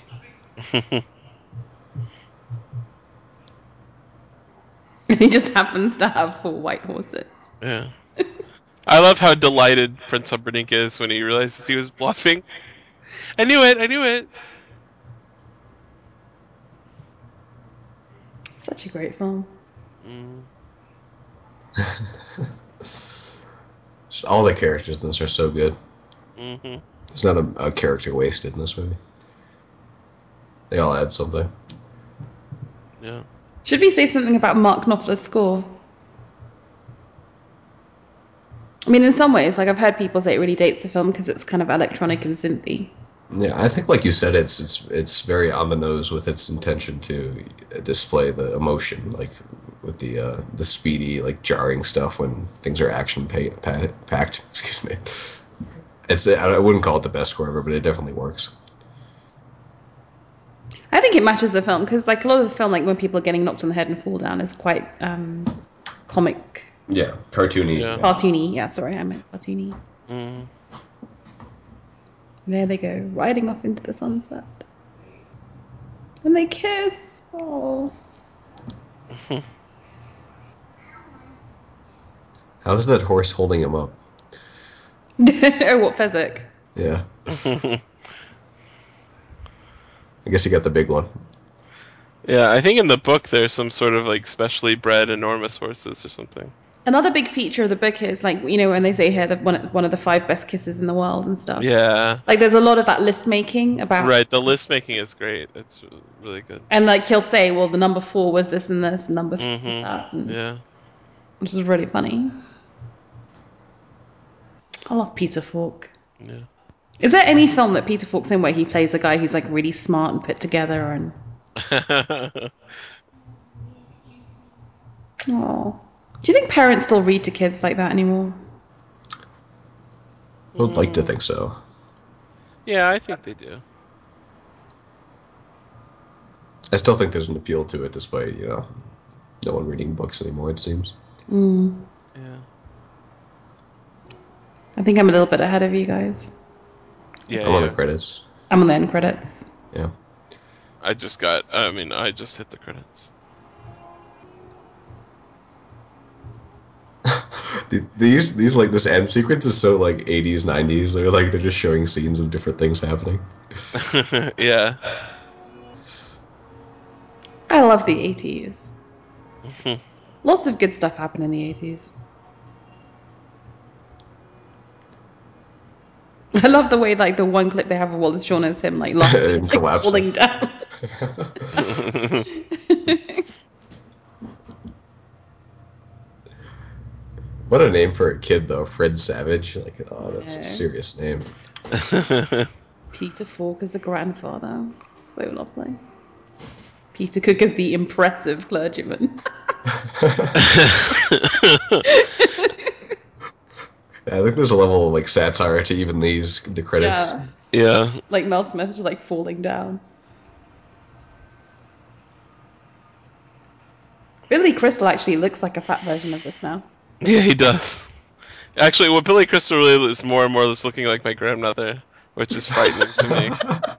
He just happens to have 4 white horses. Yeah. I love how delighted Prince Humperdinck is when he realizes he was bluffing. I knew it! I knew it! Such a great film. Mm. Just all the characters in this are so good. Mm-hmm. There's not a character wasted in this movie. They all add something. Yeah. Should we say something about Mark Knopfler's score? I mean, in some ways, like I've heard people say it really dates the film because it's kind of electronic and synthy. Yeah, I think like you said, it's very on the nose with its intention to display the emotion, like with the speedy, like jarring stuff when things are action packed. Excuse me. I wouldn't call it the best score ever, but it definitely works. I think it matches the film because, like, a lot of the film, like when people are getting knocked on the head and fall down, is quite comic, Yeah, cartoony. Yeah. cartoony. Yeah, sorry, I meant cartoony. Mm-hmm. There they go, riding off into the sunset, and they kiss. Oh, How is that horse holding him up? oh, what Fezzik? Yeah, I guess he got the big one. Yeah, I think in the book there's some sort of like specially bred enormous horses or something. Another big feature of the book is like when they say here that one of the 5 best kisses in the world and stuff. Yeah. Like there's a lot of that list making about Right, the list making is great. It's really good. and like he'll say, well, the number 4 was this and this, and number 3 was Mm-hmm. that, and, Yeah. which is really funny. I love Peter Falk. Yeah. Is there any film that Peter Falk's in where he plays a guy who's like really smart and put together and oh, do you think parents still read to kids like that anymore? I would like to think so. Yeah, I think they do. I still think there's an appeal to it, despite no one reading books anymore. It seems. Yeah. I think I'm a little bit ahead of you guys. Yeah, I'm on the yeah. credits. I'm on the end credits. Yeah. I just hit the credits. These like this end sequence is so like 80s 90s. They're just showing scenes of different things happening. Yeah. I love the 80s. Lots of good stuff happened in the 80s. I love the way like the one clip they have of Wallace Shawn is him like laughing, And like collapsing. falling down. What a name for a kid though, Fred Savage. Like, oh, that's a Yeah. serious name. Peter Falk as the grandfather. So lovely. Peter Cook as the impressive clergyman. Yeah, I think there's a level of like satire to even the credits. Yeah. Yeah. Like Mel Smith just like falling down. Billy Crystal actually looks like a fat version of this now. Yeah, he does. Actually, what Billy Crystal really is more and more is looking like my grandmother, which is frightening to me.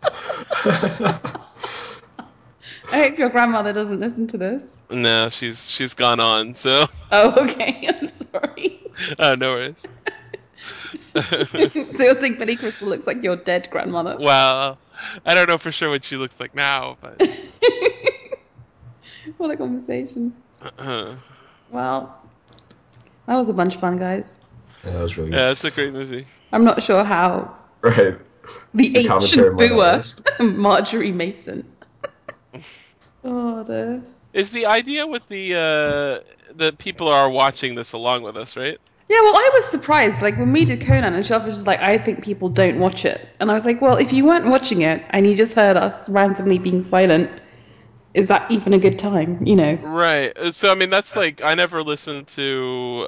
I hope your grandmother doesn't listen to this. No, she's gone on, so Oh, okay. I'm sorry. no worries. So you're saying Billy Crystal looks like your dead grandmother? Well, I don't know for sure what she looks like now, but What a conversation. Well, that was a bunch of fun, guys. Yeah, that was really yeah, good. it's a great movie. I'm not sure how Right. the commentary ancient might not booer, last. Marjorie Mason. Oh, dear. Is the idea with the people are watching this along with us, right? Yeah, well, I was surprised. Like, when we did Conan, and Shelf was just like, I think people don't watch it. And I was like, well, if you weren't watching it and you just heard us randomly being silent, is that even a good time? You know? Right. So I mean, that's like I never listened to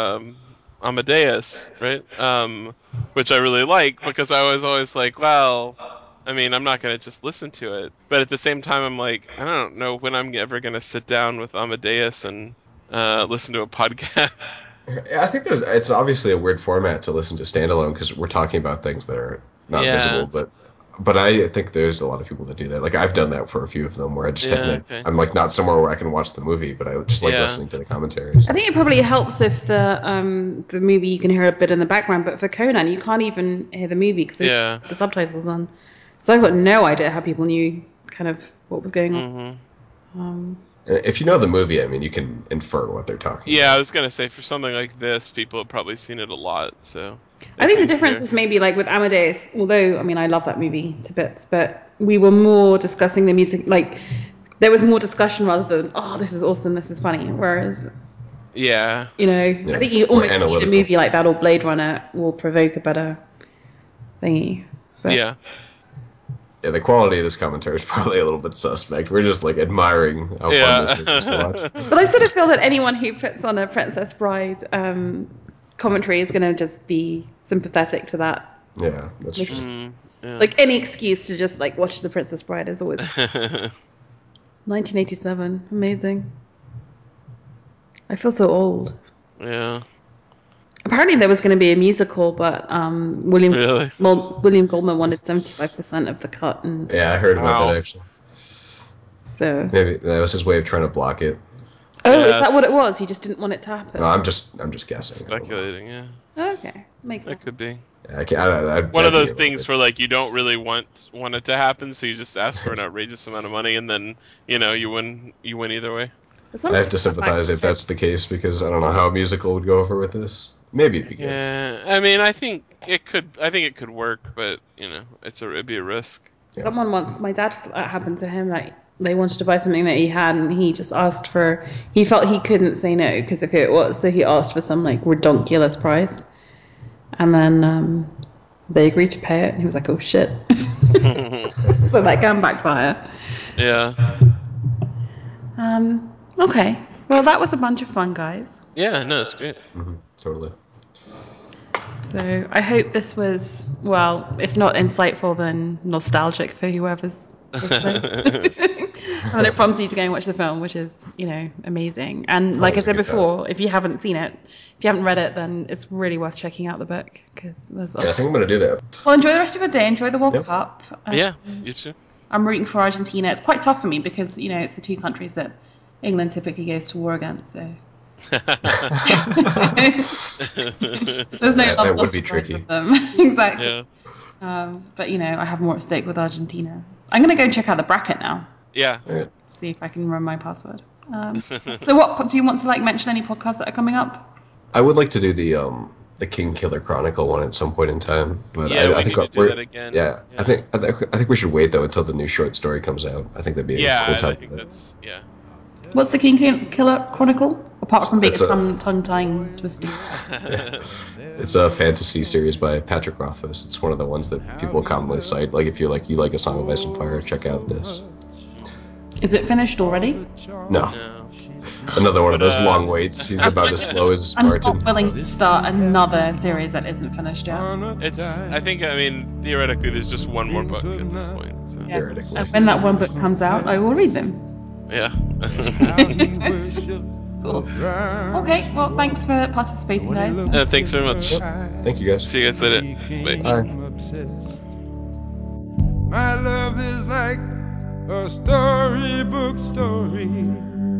Amadeus, right? Which I really like because I was always like, well, I mean, I'm not gonna just listen to it, but at the same time, I'm like, I don't know when I'm ever gonna sit down with Amadeus and listen to a podcast. Yeah, I think it's obviously a weird format to listen to standalone because we're talking about things that are not Yeah. visible, but I think there's a lot of people that do that. Like I've done that for a few of them where I just Yeah. haven't. Okay. I'm like not somewhere where I can watch the movie, but I just like Yeah. listening to the commentaries. I think it probably helps if the movie you can hear a bit in the background, but for Conan you can't even hear the movie because Yeah. the subtitles on. So I've got no idea how people knew kind of what was going on. Mm-hmm. If you know the movie, I mean, you can infer what they're talking Yeah, I about. was gonna say for something like this, people have probably seen it a lot, so I it's think the difference easier. is maybe like with Amadeus, although I mean I love that movie to bits, but we were more discussing the music, like there was more discussion rather than, oh, this is awesome, this is funny. Whereas, Yeah. you know, Yeah, I think you more almost need a analytical. movie like that or Blade Runner will provoke a better thingy. But Yeah. Yeah, the quality of this commentary is probably a little bit suspect. We're just like admiring how fun this movie is to watch. Yeah. But I sort of feel that anyone who puts on a Princess Bride commentary is going to just be sympathetic to that. Yeah, that's Like, true. Yeah. like any excuse to just like watch the Princess Bride is always 1987, amazing. I feel so old. Yeah. Apparently there was going to be a musical, but Really? William Goldman wanted 75% of the cut, and Yeah, I heard about that Wow. actually. so. Maybe that was his way of trying to block it. Oh, is Yeah, that what it's it was? He just didn't want it to happen. No, I'm just guessing. I don't know. speculating, yeah. Okay, makes That sense. could be. Yeah, I can't, One of I'd be those able things to. where like you don't really want it to happen, so you just ask for an outrageous amount of money and then, you win either way. But I have sometimes to that sympathize if fact- that's the case because I don't know how a musical would go over with this. Maybe it'd be good. Yeah. I mean, I think it could work, but, it'd be a risk. Yeah. Someone once, my dad, that happened to him. Like they wanted to buy something that he had, and he just asked for. He felt he couldn't say no because of who it was, so he asked for some like redonkulous price, and then they agreed to pay it. And he was like, "Oh shit!" So that can backfire. Yeah. Okay, well that was a bunch of fun, guys. Yeah, no, it's great. Totally. So I hope this was, well, if not insightful, then nostalgic for whoever's listening. And then it prompts you to go and watch the film, which is, amazing. And like I Always a said good time. before, if you haven't seen it, if you haven't read it, then it's really worth checking out the book because there's. Yeah, I think I'm gonna do that. Well, enjoy the rest of your day. Enjoy the World Yep. Cup. Yeah, you too. I'm rooting for Argentina. It's quite tough for me because it's the two countries that England typically goes to war against. So there's no That love would lost be for either tricky. of them. Exactly. Yeah. But I have more at stake with Argentina. I'm going to go and check out the bracket now. Yeah. All right. See if I can remember my password. So what do you want to mention any podcasts that are coming up? I would like to do the King Killer Chronicle one at some point in time, but Yeah, I we think need to do we're that again. yeah. I think we should wait though until the new short story comes out. I think that'd be a Yeah, cool I time. think that's What's the King Killer Chronicle? Apart from being It's a a tongue-tying twisting. it's a fantasy series by Patrick Rothfuss. It's one of the ones that people commonly cite. Like if you like A Song of Ice and Fire, check out this. Is it finished already? No, No. another one of But, those long waits. He's about as slow as I'm Martin. not willing to start another series that isn't finished yet. I mean, theoretically, there's just one more book at this point. So. Yeah. Theoretically. And when that one book comes out, I will read them. Yeah. Cool. Okay, well, thanks for participating, guys. Thanks very much. Thank you guys. See you guys later. Bye. Bye. My love is like a storybook story,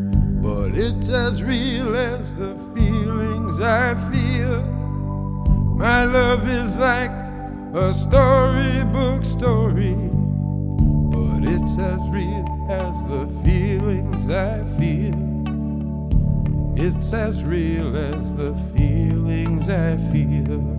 but it's as real as the feelings I feel. My love is like a storybook story, but it's as real as the feelings I feel. It's as real as the feelings I feel.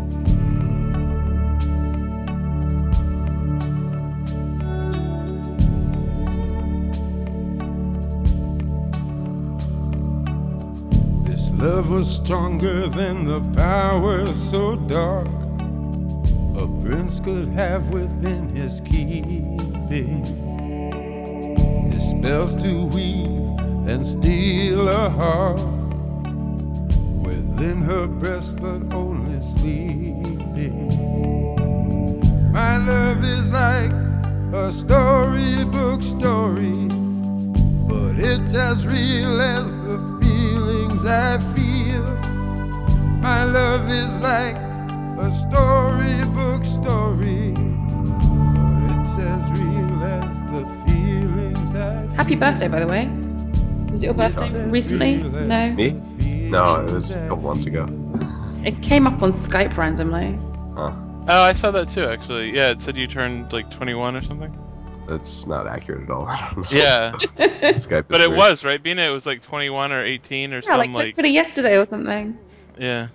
This love was stronger than the power so dark a prince could have within his keeping. His spells to weave and steal a heart within her breast, but only sleeping. My love is like a storybook story, but it's as real as the feelings I feel. My love is like a storybook story, but it's as real as the feelings I feel. Happy birthday, by the way. Was it your birthday recently? No. Me? No, it was a couple months ago. It came up on Skype randomly. Huh. Oh, I saw that too, actually. Yeah, it said you turned like 21 or something. That's not accurate at all. I don't know. Yeah, Skype is but it weird. was right. Bina, it was like 21 or 18 or Yeah, some like literally yesterday or something. yeah.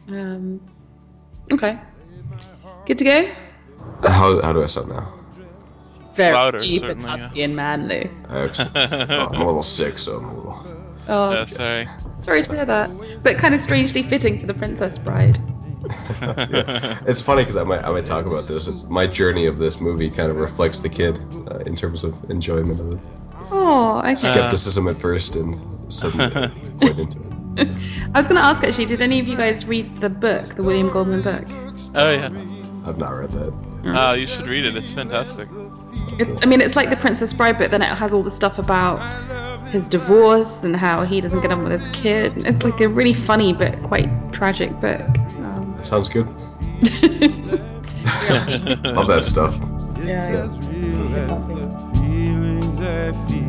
Okay. Good to go? How do I sound now? Very Louder, deep and certainly, yeah. husky and manly. Excellent. Oh, I'm a little sick, so I'm a little. Oh, Yeah, sorry. sorry to hear that. But kind of strangely fitting for the Princess Bride. Yeah. It's funny because I might talk about this. My journey of this movie kind of reflects the kid in terms of enjoyment of it. Oh, okay. Skepticism at first, and suddenly quite into it. I was going to ask actually, did any of you guys read the book, the William Goldman book? Oh yeah. I've not read that. You should read it. It's fantastic. It's like the Princess Bride, but then it has all the stuff about his divorce and how he doesn't get on with his kid. It's like a really funny but quite tragic book. Sounds good. Love that stuff. Yeah. As real as the feelings I feel.